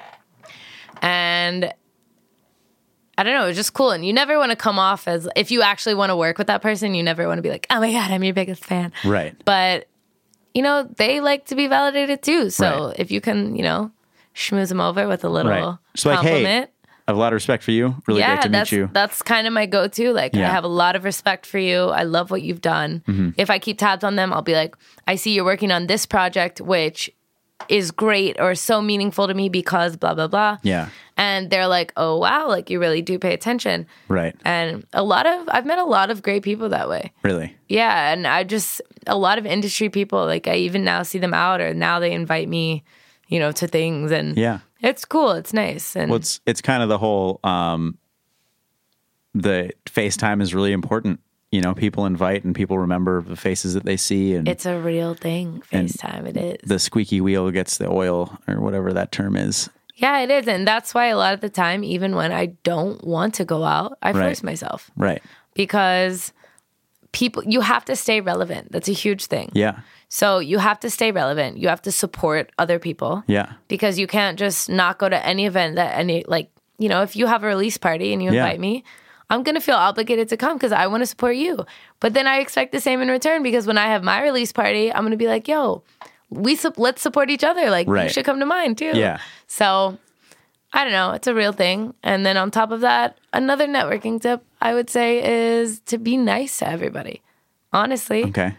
And I don't know, it was just cool. And you never want to come off as, if you actually want to work with that person, you never want to be like, oh my God, I'm your biggest fan. Right. But, you know, they like to be validated too. So Right. if you can, you know, schmooze them over with a little Right. So like, compliment. hey, I have a lot of respect for you. Really yeah, great to that's, meet you. that's kind of my go-to. Like, Yeah. I have a lot of respect for you. I love what you've done. Mm-hmm. If I keep tabs on them, I'll be like, I see you're working on this project, which is great or so meaningful to me because blah, blah, blah. Yeah. And they're like, oh, wow, like you really do pay attention. Right. And a lot of, I've met a lot of great people that way. Really. Yeah. And I just, a lot of industry people, like I even now see them out or now they invite me, you know, to things and Yeah. it's cool. It's nice. And Well, it's it's kind of the whole um, the FaceTime is really important. You know, people invite and people remember the faces that they see, and it's a real thing. FaceTime, it is. the squeaky wheel gets the oil, or whatever that term is. Yeah, it is. And that's why a lot of the time, even when I don't want to go out, I Right. force myself Right. because people, you have to stay relevant. That's a huge thing. Yeah. So you have to stay relevant. You have to support other people. Yeah. Because you can't just not go to any event that any, like, you know, if you have a release party and you Yeah. invite me, I'm going to feel obligated to come because I want to support you. But then I expect the same in return because when I have my release party, I'm going to be like, yo, we su- let's support each other. Like, you Right. should come to mine too. Yeah. So I don't know. It's a real thing. And then on top of that, another networking tip I would say is to be nice to everybody. Honestly. Okay.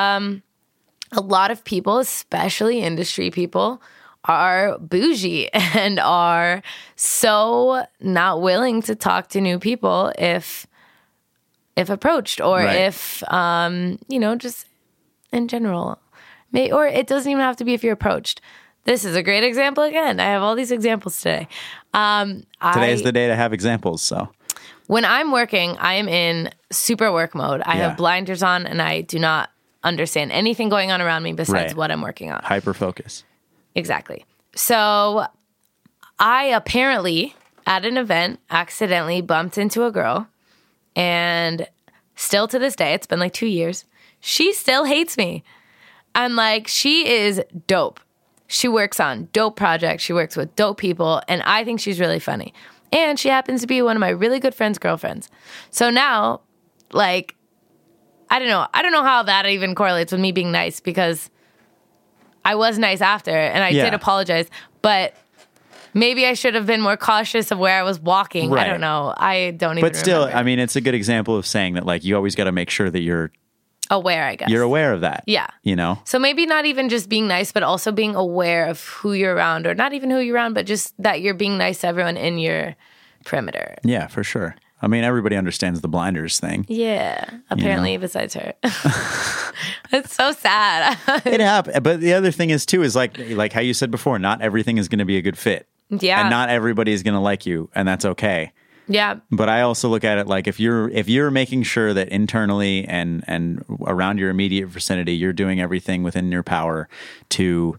A lot of people, especially industry people, are bougie and are so not willing to talk to new people if if approached or Right. if um, you know, just in general. May, or it doesn't even have to be if you're approached. This is a great example again. I have all these examples today. Um, Today's I, the day to have examples. So when I'm working, I am in super work mode. I Yeah. have blinders on and I do not understand anything going on around me besides Right. what I'm working on. hyper focus. Exactly. So I apparently, at an event, accidentally bumped into a girl. And still to this day, it's been like two years, she still hates me. And like, she is dope. She works on dope projects. She works with dope people. And I think she's really funny. And she happens to be one of my really good friends' girlfriends. So now, like, I don't know. I don't know how that even correlates with me being nice because I was nice after and I Yeah. did apologize. But maybe I should have been more cautious of where I was walking. I Right. don't know. I don't even But still, remember. I mean, it's a good example of saying that, like, you always got to make sure that you're Aware, I guess. you're aware of that. Yeah. You know. So maybe not even just being nice, but also being aware of who you're around, or not even who you're around, but just that you're being nice to everyone in your perimeter. Yeah, for sure. I mean, everybody understands the blinders thing. Yeah. Apparently, you know? Besides her. It's so sad. It happened. But the other thing is, too, is like like how you said before, not everything is going to be a good fit. Yeah. And not everybody is going to like you, and that's okay. Yeah. But I also look at it like if you're if you're making sure that internally and and around your immediate vicinity, you're doing everything within your power to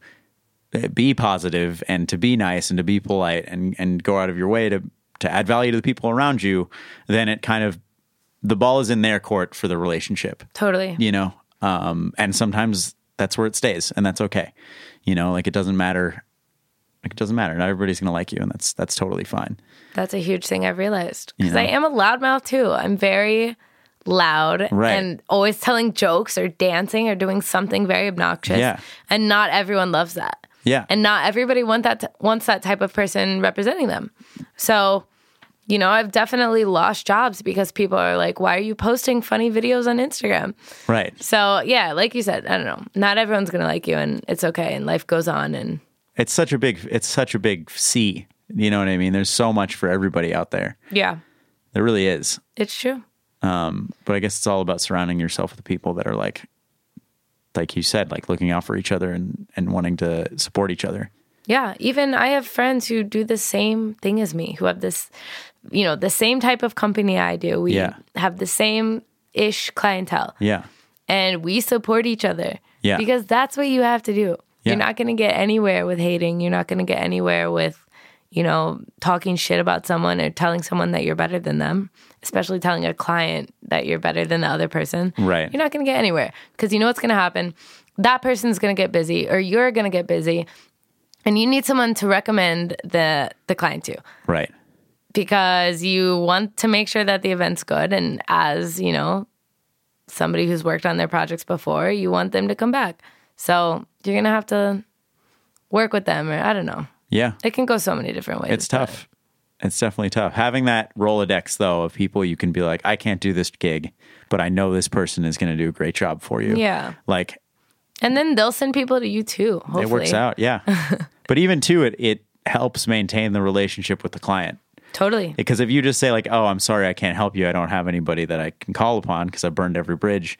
be positive and to be nice and to be polite and, and go out of your way to, to add value to the people around you, then it kind of, the ball is in their court for the relationship. Totally. You know? Um, and sometimes that's where it stays, and that's okay. You know, like it doesn't matter. Like it doesn't matter. Not everybody's going to like you, and that's that's totally fine. That's a huge thing I've realized. Because You know? I am a loudmouth too. I'm very loud Right. and always telling jokes or dancing or doing something very obnoxious. Yeah. And not everyone loves that. Yeah. And not everybody want that t- wants that type of person representing them. So, you know, I've definitely lost jobs because people are like, why are you posting funny videos on Instagram? Right. So, yeah, like you said, I don't know. Not everyone's going to like you, and it's okay, and life goes on. And It's such a big, it's such a big sea. You know what I mean? There's so much for everybody out there. yeah, There really is. it's true. Um, but I guess it's all about surrounding yourself with people that are like, like you said, like looking out for each other and, and wanting to support each other. Yeah, even I have friends who do the same thing as me, who have this, you know, the same type of company I do. We Yeah. have the same-ish clientele, Yeah. and we support each other. Yeah. Because that's what you have to do. Yeah. You're not going to get anywhere with hating. You're not going to get anywhere with, you know, talking shit about someone or telling someone that you're better than them, especially telling a client that you're better than the other person. Right. You're not going to get anywhere because you know what's going to happen. That person's going to get busy, or you're going to get busy, and you need someone to recommend the the client to, Right. because you want to make sure that the event's good. And as, you know, somebody who's worked on their projects before, you want them to come back. So you're going to have to work with them, or I don't know. Yeah. It can go so many different ways. It's but- tough. It's definitely tough. Having that Rolodex, though, of people you can be like, I can't do this gig, but I know this person is going to do a great job for you. Yeah. Like, And then they'll send people to you too, hopefully. it works out. Yeah. But even too, it, it helps maintain the relationship with the client. Totally. Because if you just say like, oh, I'm sorry, I can't help you. I don't have anybody that I can call upon because I burned every bridge.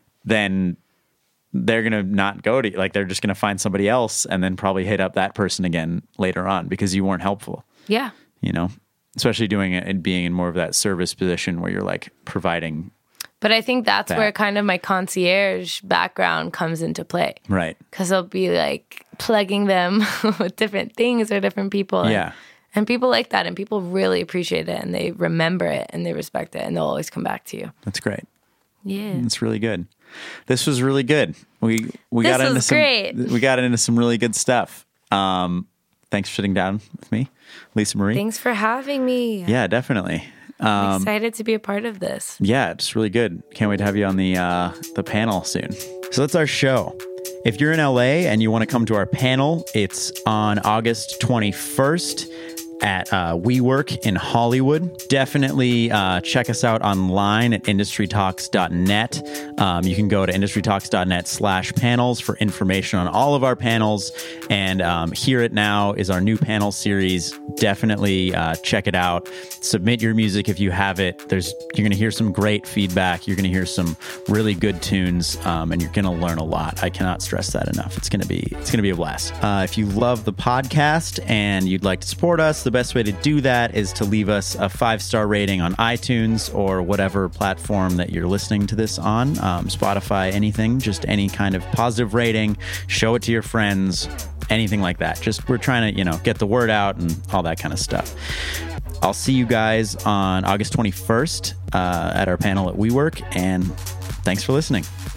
Then they're going to not go to you. Like they're just going to find somebody else and then probably hit up that person again later on because you weren't helpful, Yeah. you know, especially doing it and being in more of that service position where you're like providing. But I think that's That. where kind of my concierge background comes into play. Right. Because I'll be like plugging them with different things or different people. And, Yeah. and people like that. And people really appreciate it. And they remember it and they respect it. And they'll always come back to you. That's great. Yeah. It's really good. This was really good. We we This got into was some great. we got into some really good stuff. Um, thanks for sitting down with me, Lisa Marie. Thanks for having me. Yeah, definitely. I'm excited to be a part of this. Yeah, it's really good. Can't wait to have you on the uh, the panel soon. So that's our show. If you're in L A and you want to come to our panel, it's on August twenty-first at uh, WeWork in Hollywood. Definitely uh, check us out online at industry talks dot net. Um, you can go to industry talks dot net slash panels for information on all of our panels. And um, Hear It Now is our new panel series. Definitely uh, check it out. Submit your music if you have it. There's You're going to hear some great feedback. You're going to hear some really good tunes, um, and you're going to learn a lot. I cannot stress that enough. It's going to be it's going to be a blast. Uh, if you love the podcast and you'd like to support us, the best way to do that is to leave us a five-star rating on iTunes or whatever platform that you're listening to this on, um, Spotify, anything, just any kind of positive rating. Show it to your friends, anything like that. Just we're trying to, you know, get the word out and all that kind of stuff. I'll see you guys on August twenty-first uh, at our panel at WeWork, and thanks for listening.